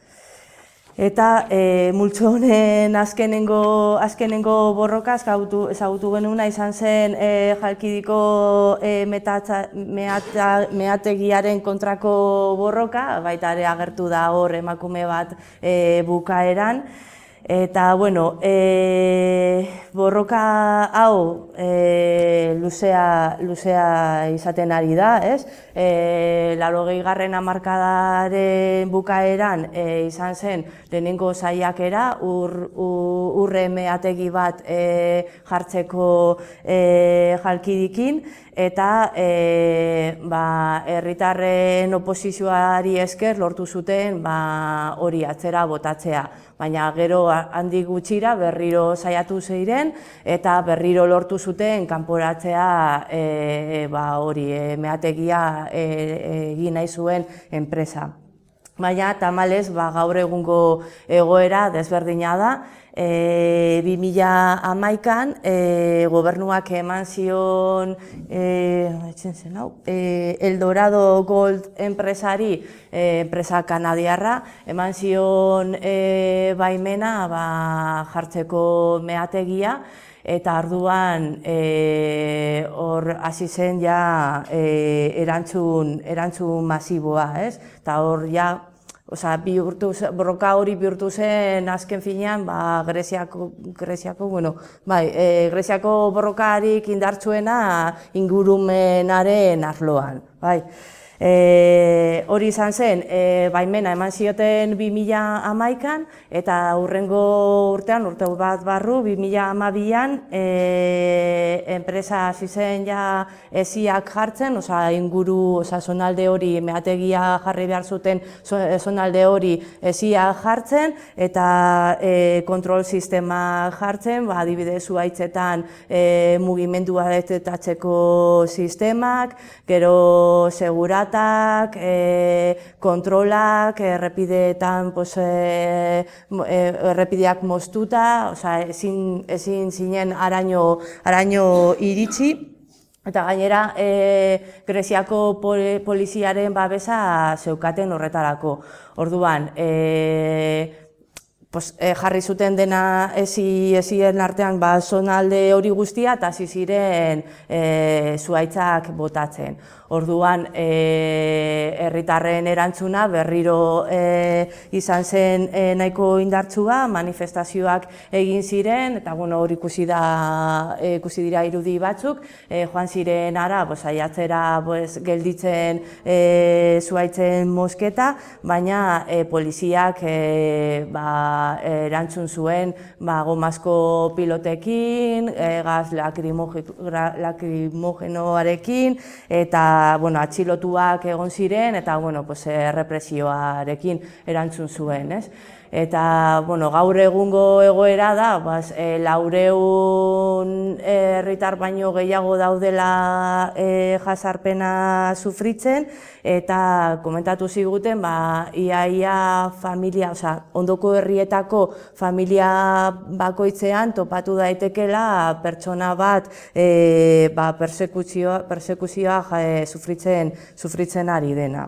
Eta, e, multzo honen azkenengo, azkenengo borroka ezagutu, ezagutu genuena izan zen e, Jalkidiko e, metatza, meata, meategiaren kontrako borroka, baita ere agertu da hor emakume bat e, bukaeran. Eta, bueno, e, borroka hau e, luzea, luzea izaten ari da, ez? E, laurogeigarren hamarkadaren bukaeran e, izan zen lehenengo saiakera ur, ur, urre meategi bat e, jartzeko e, Jalkidikin, eta e, ba, herritarren oposizioari esker lortu zuten ba, hori atzera botatzea. Baina gero handik gutxira berriro saiatu zeiren eta berriro lortu zuten kanporatzea e, ba, hori e, meategia egin nahi zuen enpresa. Baina, tamalez, ba, gaur egungo egoera desberdina da. E, bi mila hamaikan e, gobernuak eman zion e, e, Eldorado Gold enpresari, e, enpresa kanadiarra, eman zion e, baimena ba, jartzeko meategia, eta arduan hor e, hasi zen ja e, erantzun, erantzun masiboa, ez? Eta hor ja Osa, bihurtu, borroka hori bihurtu zen azken finean, ba, Greziako, Greziako, bueno, bai, e, Greziako borrokarik indartsuena ingurumenaren arloan, bai. E, hori izan zen, e, baimena eman zioten bi mila hamaikan eta hurrengo urtean, urte bat barru, bi mila hamabian e, enpresa hasi zen ja hesiak jartzen, oza, inguru, oza, zonalde hori, meategia jarri behar zuten zonalde hori hesiak jartzen eta e, kontrol sistema jartzen, ba, adibidez zuhaitzetan e, mugimendua detetatzeko sistemak, gero segura E, kontrolak, errepideetan pues, e, errepideak moztuta, oza, ezin, ezin zinen araño, araño iritsi. Eta gainera, e, Greziako poliziaren babesa zeukaten horretarako. Orduan, e, Pues, eh, jarri zuten dena ezi, ezien artean ba, zonalde hori guztia eta hasi ziren eh, zuhaitzak botatzen. Orduan, eh, herritarren erantzuna berriro eh, izan zen eh, nahiko indartsua, manifestazioak egin ziren, eta bueno, hori ikusi, da, eh, ikusi dira irudi batzuk, eh, joan ziren ara, pues, aiatzera pues, gelditzen eh, zuhaitzen mosketa, baina eh, poliziak eh, ba, erantzun zuen ba, gomazko pilotekin, e, gaz lakrimogenoarekin, eta bueno, atxilotuak egon ziren, eta bueno, pues, errepresioarekin erantzun zuen. Ez? Eta bueno, gaur egungo egoera da, bas, e, laureun herritar baino gehiago daudela e, jasarpena sufritzen, eta komentatu ziguten, ba, iaia familia, oza, ondoko herrietako familia bakoitzean topatu daitekela pertsona bat e, ba, persekuzioa, persekuzioa e, sufritzen, sufritzen ari dena.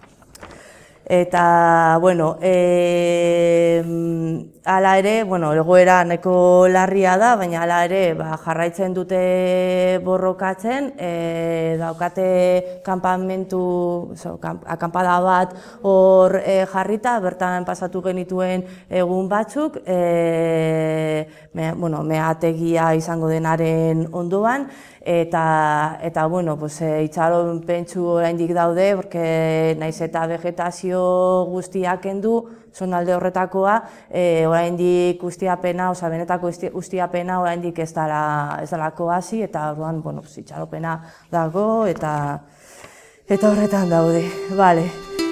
Eta, bueno, e, ala ere, bueno, egoera nahiko larria da, baina ala ere ba, jarraitzen dute borrokatzen, e, daukate kanpamentu, so, akanpada bat hor e, jarrita, bertan pasatu genituen egun batzuk, e, me, bueno, meategia izango denaren ondoan, eta, eta bueno, pues, e, itxaron pentsu oraindik daude, porque naiz eta vegetazio guztiak kendu, zonalde horretakoa, e, oraindik ustiapena, oza, benetako ustiapena oraindik ez dela, ez delako hasi, eta orduan, bueno, itxaropena dago, eta, eta horretan daude, bale.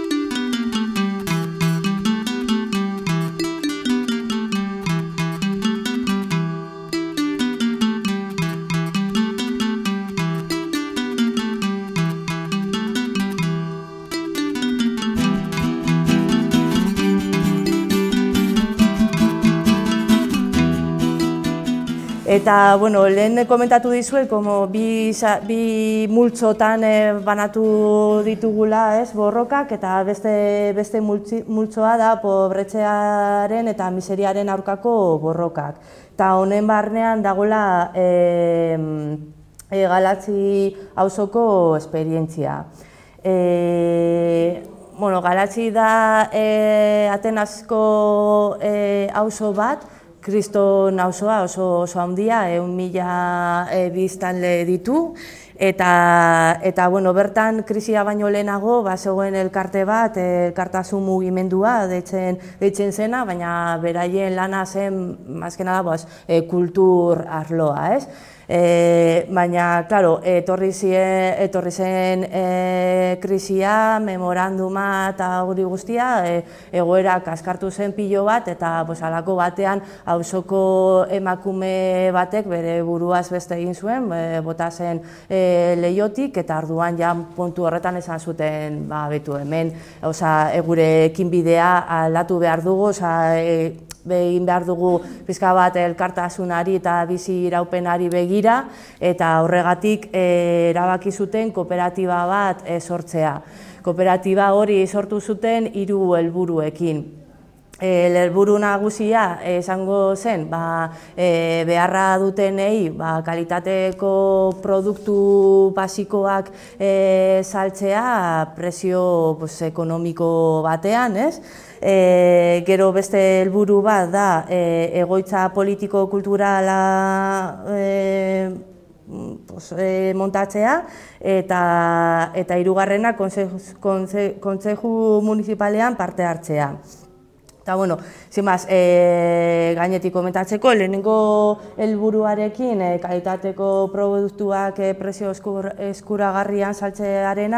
Eta, bueno, lehen komentatu dizuet, como bi, bi multzotan eh, banatu ditugula, ez, borrokak, eta beste, beste multzoa da pobretzearen eta miseriaren aurkako borrokak. Eta honen barnean dagoela eh, eh, Galatzi auzoko esperientzia. Eh, bueno, Galatzi da eh, Atenasko eh, auzo bat, Kriston auzoa oso, oso handia, ehun mila e, biztanle ditu, eta, eta bueno, bertan krisia baino lehenago ba, zegoen elkarte bat, elkartasun mugimendua deitzen, deitzen zena, baina beraien lana zen, mazkena da, bas, e, kultur arloa, ez? E, baina, klaro, etorri, zien, etorri zen e, krisia, memoranduma eta hori guztia, e, egoera kaskartu zen pilo bat, eta pues, alako batean auzoko emakume batek bere buruaz beste egin zuen, e, bota zen e, leiotik, eta arduan ja puntu horretan esan zuten, ba, betu hemen, oza, e, gure ekinbidea aldatu behar dugu, oza, e, egin behar dugu pizka bat elkartasunari eta bizi iraupenari begira, eta horregatik e, erabaki zuten kooperatiba bat e, sortzea. Kooperatiba hori sortu zuten hiru helburuekin. Helburu nagusia esango zen, ba, e, beharra dutenei ba, kalitateko produktu basikoak e, saltzea presio pues, ekonomiko batean, ez? E, gero beste helburu bat da e, egoitza politiko-kulturala e, pues, e, montatzea, eta, eta hirugarrena kontzeju municipalean parte hartzea. Eta, bueno, zinbaz, e, gainetik komentatzeko, lehenengo helburuarekin e, kalitateko produktuak e, presio eskur, eskuragarrian saltzearena,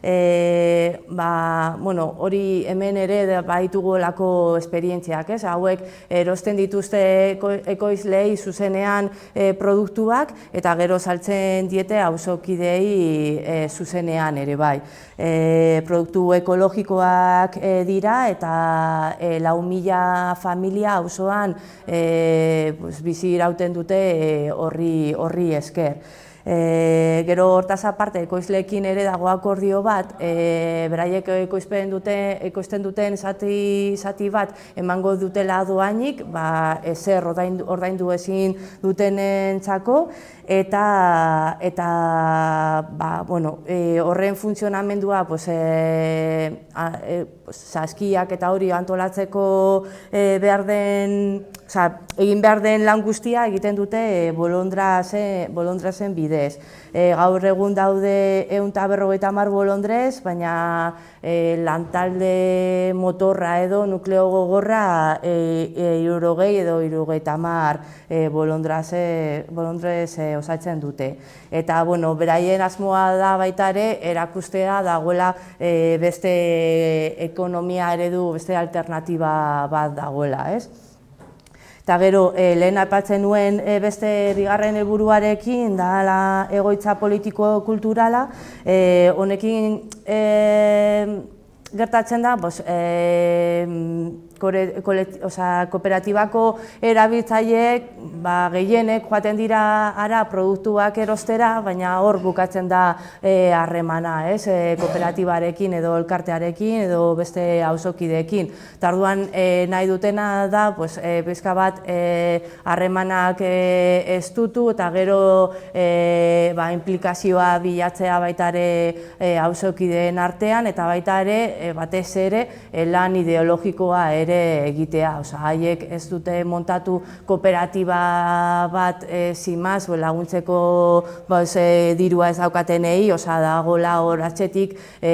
e, ba, bueno, hori hemen ere baitugu lako esperientziak, ez? Hauek erosten dituzte eko, ekoizlei zuzenean e, produktuak, eta gero saltzen diete auzokidei e, zuzenean ere bai. E, produktu ekologikoak e, dira, eta e, lau mila familia auzoan e, pues, bizi irauten dute horri e, horri esker. E, gero hortaz aparte ekoizleekin ere dago akordio bat, e, beraiek ekoizten duten, ekoizten duten zati, zati bat emango dutela doainik, ba, ezer ordaindu, ordaindu ezin dutenentzako, eta, eta ba, bueno, e, horren funtzionamendua pues, e, a, e, saskiak eta hori antolatzeko e, behar den, oza, egin behar den lan guztia egiten dute e, bolondrasen, bolondrasen bidez. E, gaur egun daude ehun eta berrogeita hamar bolondrez, baina e, lantalde motorra edo nukleo gogorra e, e, hirurogei edo hirurogeita hamar e, bolondrez, bolondrez e, osatzen dute. Eta, bueno, beraien asmoa da baita ere, erakustea dagoela e, beste ekonomia eredu, beste alternatiba bat dagoela, ez? Eta gero, eh, lehen aipatzen nuen eh, beste bigarren helburuarekin da la egoitza politiko-kulturala, eh, honekin eh, gertatzen da, pues, eh, kore, kolet, oza, kooperatibako erabiltzaileek ba, gehienek joaten dira ara produktuak erostera, baina hor bukatzen da harremana, e, ez, e, kooperatibarekin edo elkartearekin edo beste auzokideekin. Eta orduan e, nahi dutena da, pues, e, pizka bat harremanak e, e, estutu eta gero e, ba, implikazioa bilatzea baita ere e, auzokideen artean, eta baita ere e, batez ere e, lan ideologikoa ere egitea, oza, haiek ez dute montatu kooperatiba bat e, zimaz, laguntzeko ba, e, dirua ez daukatenei, oza, dagoela hor atzetik e,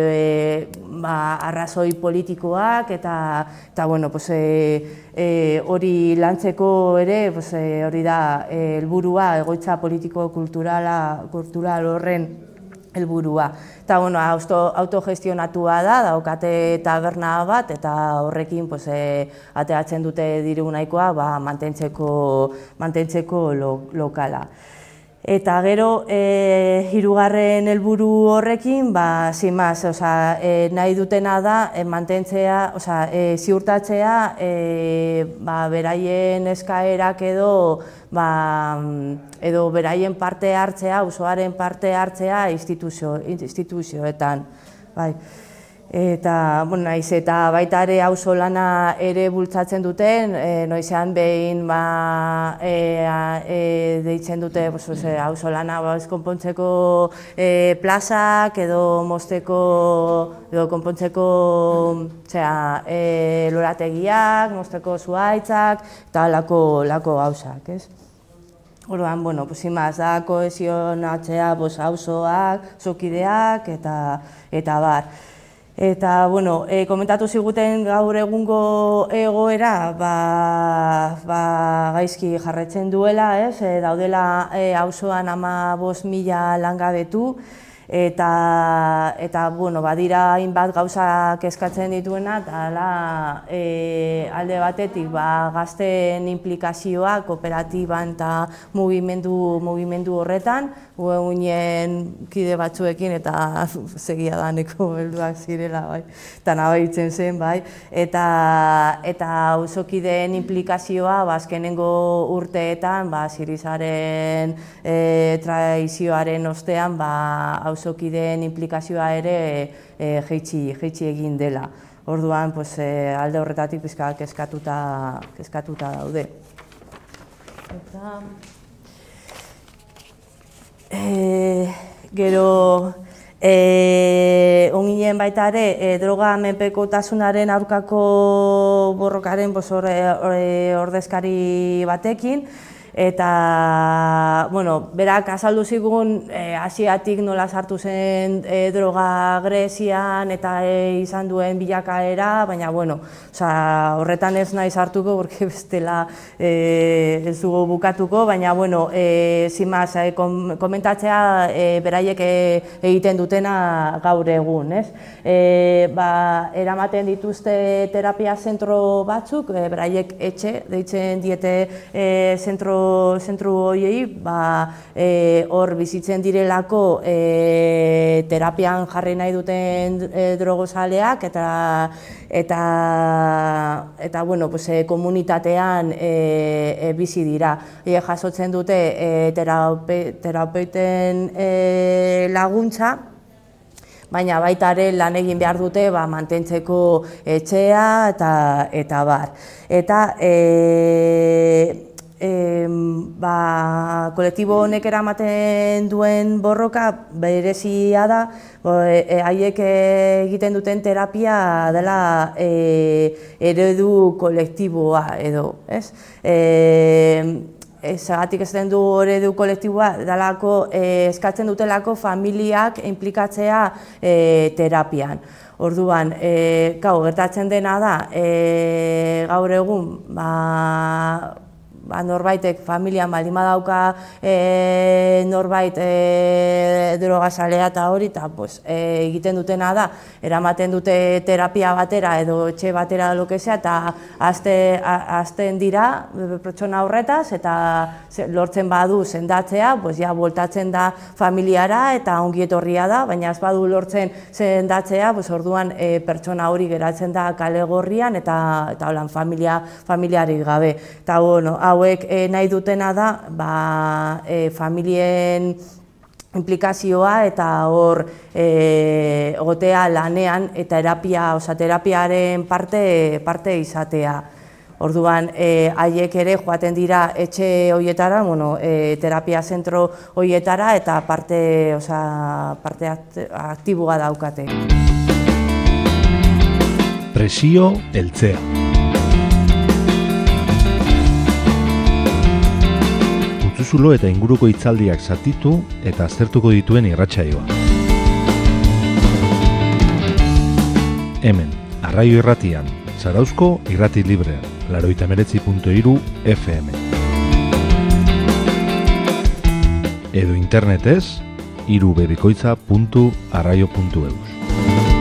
e, ba, arrazoi politikoak, eta, eta bueno, pues, e, e, hori lantzeko ere, pues, e, hori da e, helburua, egoitza politiko-kulturala kultural horren helburua. Eta, bueno, autogestionatua da, daukate taberna bat, eta horrekin pues, e, ateratzen dute diru nahikoa ba, mantentzeko, mantentzeko lo, lokala. Eta gero, e, hirugarren helburu horrekin, ba, sin más, oza, e, nahi dutena da e, mantentzea, oza, e, ziurtatzea, e, ba, beraien eskaerak edo, ba, edo beraien parte hartzea, auzoaren parte hartzea instituzio, instituzioetan. Bai. Eta, bueno, naiz eta baita ere auzolana ere bultzatzen duten, e, noizean behin ba, e, e, deitzen dute pues, auzolana ba, konpontzeko e, plazak edo mozteko edo konpontzeko zera, e, lorategiak, mozteko zuhaitzak eta lako, lako gauzak, ez? Orduan, bueno, pues, imaz, da kohesionatzea pues, auzoak, zokideak eta, eta bar. Eta, bueno, e, komentatu ziguten gaur egungo egoera ba, ba, gaizki jarraitzen duela, ez? E, daudela e, auzoan hamabost mila langabetu, eta, eta bueno, badira hainbat gauzak eskatzen dituena, eta hala, e, alde batetik ba, gazteen implikazioa kooperatiban eta mugimendu, mugimendu horretan, uenen kide batzuekin eta segia daneko helduak zirela, bai, eta nabaitzen zen, bai, eta eta auzokideen implikazioa ba, azkenengo urteetan ba, Sirizaren e, traizioaren ostean ba, auzokideen implikazioa ere e, jeitsi, jeitsi egin dela. Orduan, pues, e, alde horretatik pizka kezkatuta, kezkatuta daude. Eta... E, gero, e, onginen baita ere, e, droga menpekotasunaren aurkako borrokaren bos, or, or, ordezkari batekin, eta, bueno, berak azaldu zigun e, Asiatik nola sartu zen e, droga Grezian eta e, izan duen bilakaera, baina, bueno, oza, horretan ez nahi sartuko, porque bestela e, ez dugu bukatuko, baina, bueno, e, zimaz, e, kom, komentatzea e, beraiek e, egiten dutena gaur egun, ez? E, ba, eramaten dituzte terapia zentro batzuk, e, beraiek etxe, deitzen diete e, zentro zentru horiei, ba, e, hor bizitzen direlako e, terapian jarri nahi duten e, drogozaleak eta eta eta bueno, pues, e, komunitatean e, e, bizi dira. E, jasotzen dute e, terape, terapeuten e, laguntza, baina baita ere lan egin behar dute ba, mantentzeko etxea eta eta bar. Eta e, E, ba, kolektibo honek eramaten duen borroka berezia da, e, haiek egiten duten terapia dela e, eredu kolektiboa edo, ez? E, Zagatik ez den du eredu kolektiboa, dalako e, eskatzen dutelako familiak inplikatzea e, terapian. Orduan, e, gau, gertatzen dena da, e, gaur egun, ba, Ba, norbaitek familian baldin badauka e, norbait e, drogazalea eta hori, eta pues, e, egiten dutena da, eramaten dute terapia batera edo etxe batera lokezea, eta azte, azten dira pertsona horretaz, eta lortzen badu sendatzea, pues, ja, voltatzen da familiara eta ongi etorria da, baina ez badu lortzen sendatzea, pues, orduan e, pertsona hori geratzen da kale gorrian eta, eta holan familia, familiarik gabe. Eta, bueno, hauek e, nahi dutena da, ba, e, familien implikazioa eta hor e, egotea lanean eta terapia, oza, terapiaren parte, parte izatea. Orduan, haiek ere joaten dira etxe horietara, bueno, e, terapia zentro horietara eta parte, oza, parte aktiboa daukate. Presio heltzea. Zulo eta inguruko hitzaldiak zatitu eta aztertuko dituen irratsaioa. Hemen, Arraio Irratian, Zarauzko Irrati Librean, laurogeita hemeretzi puntu hiru F M. Edo internetez, irubebikoitza puntu arraio puntu eus.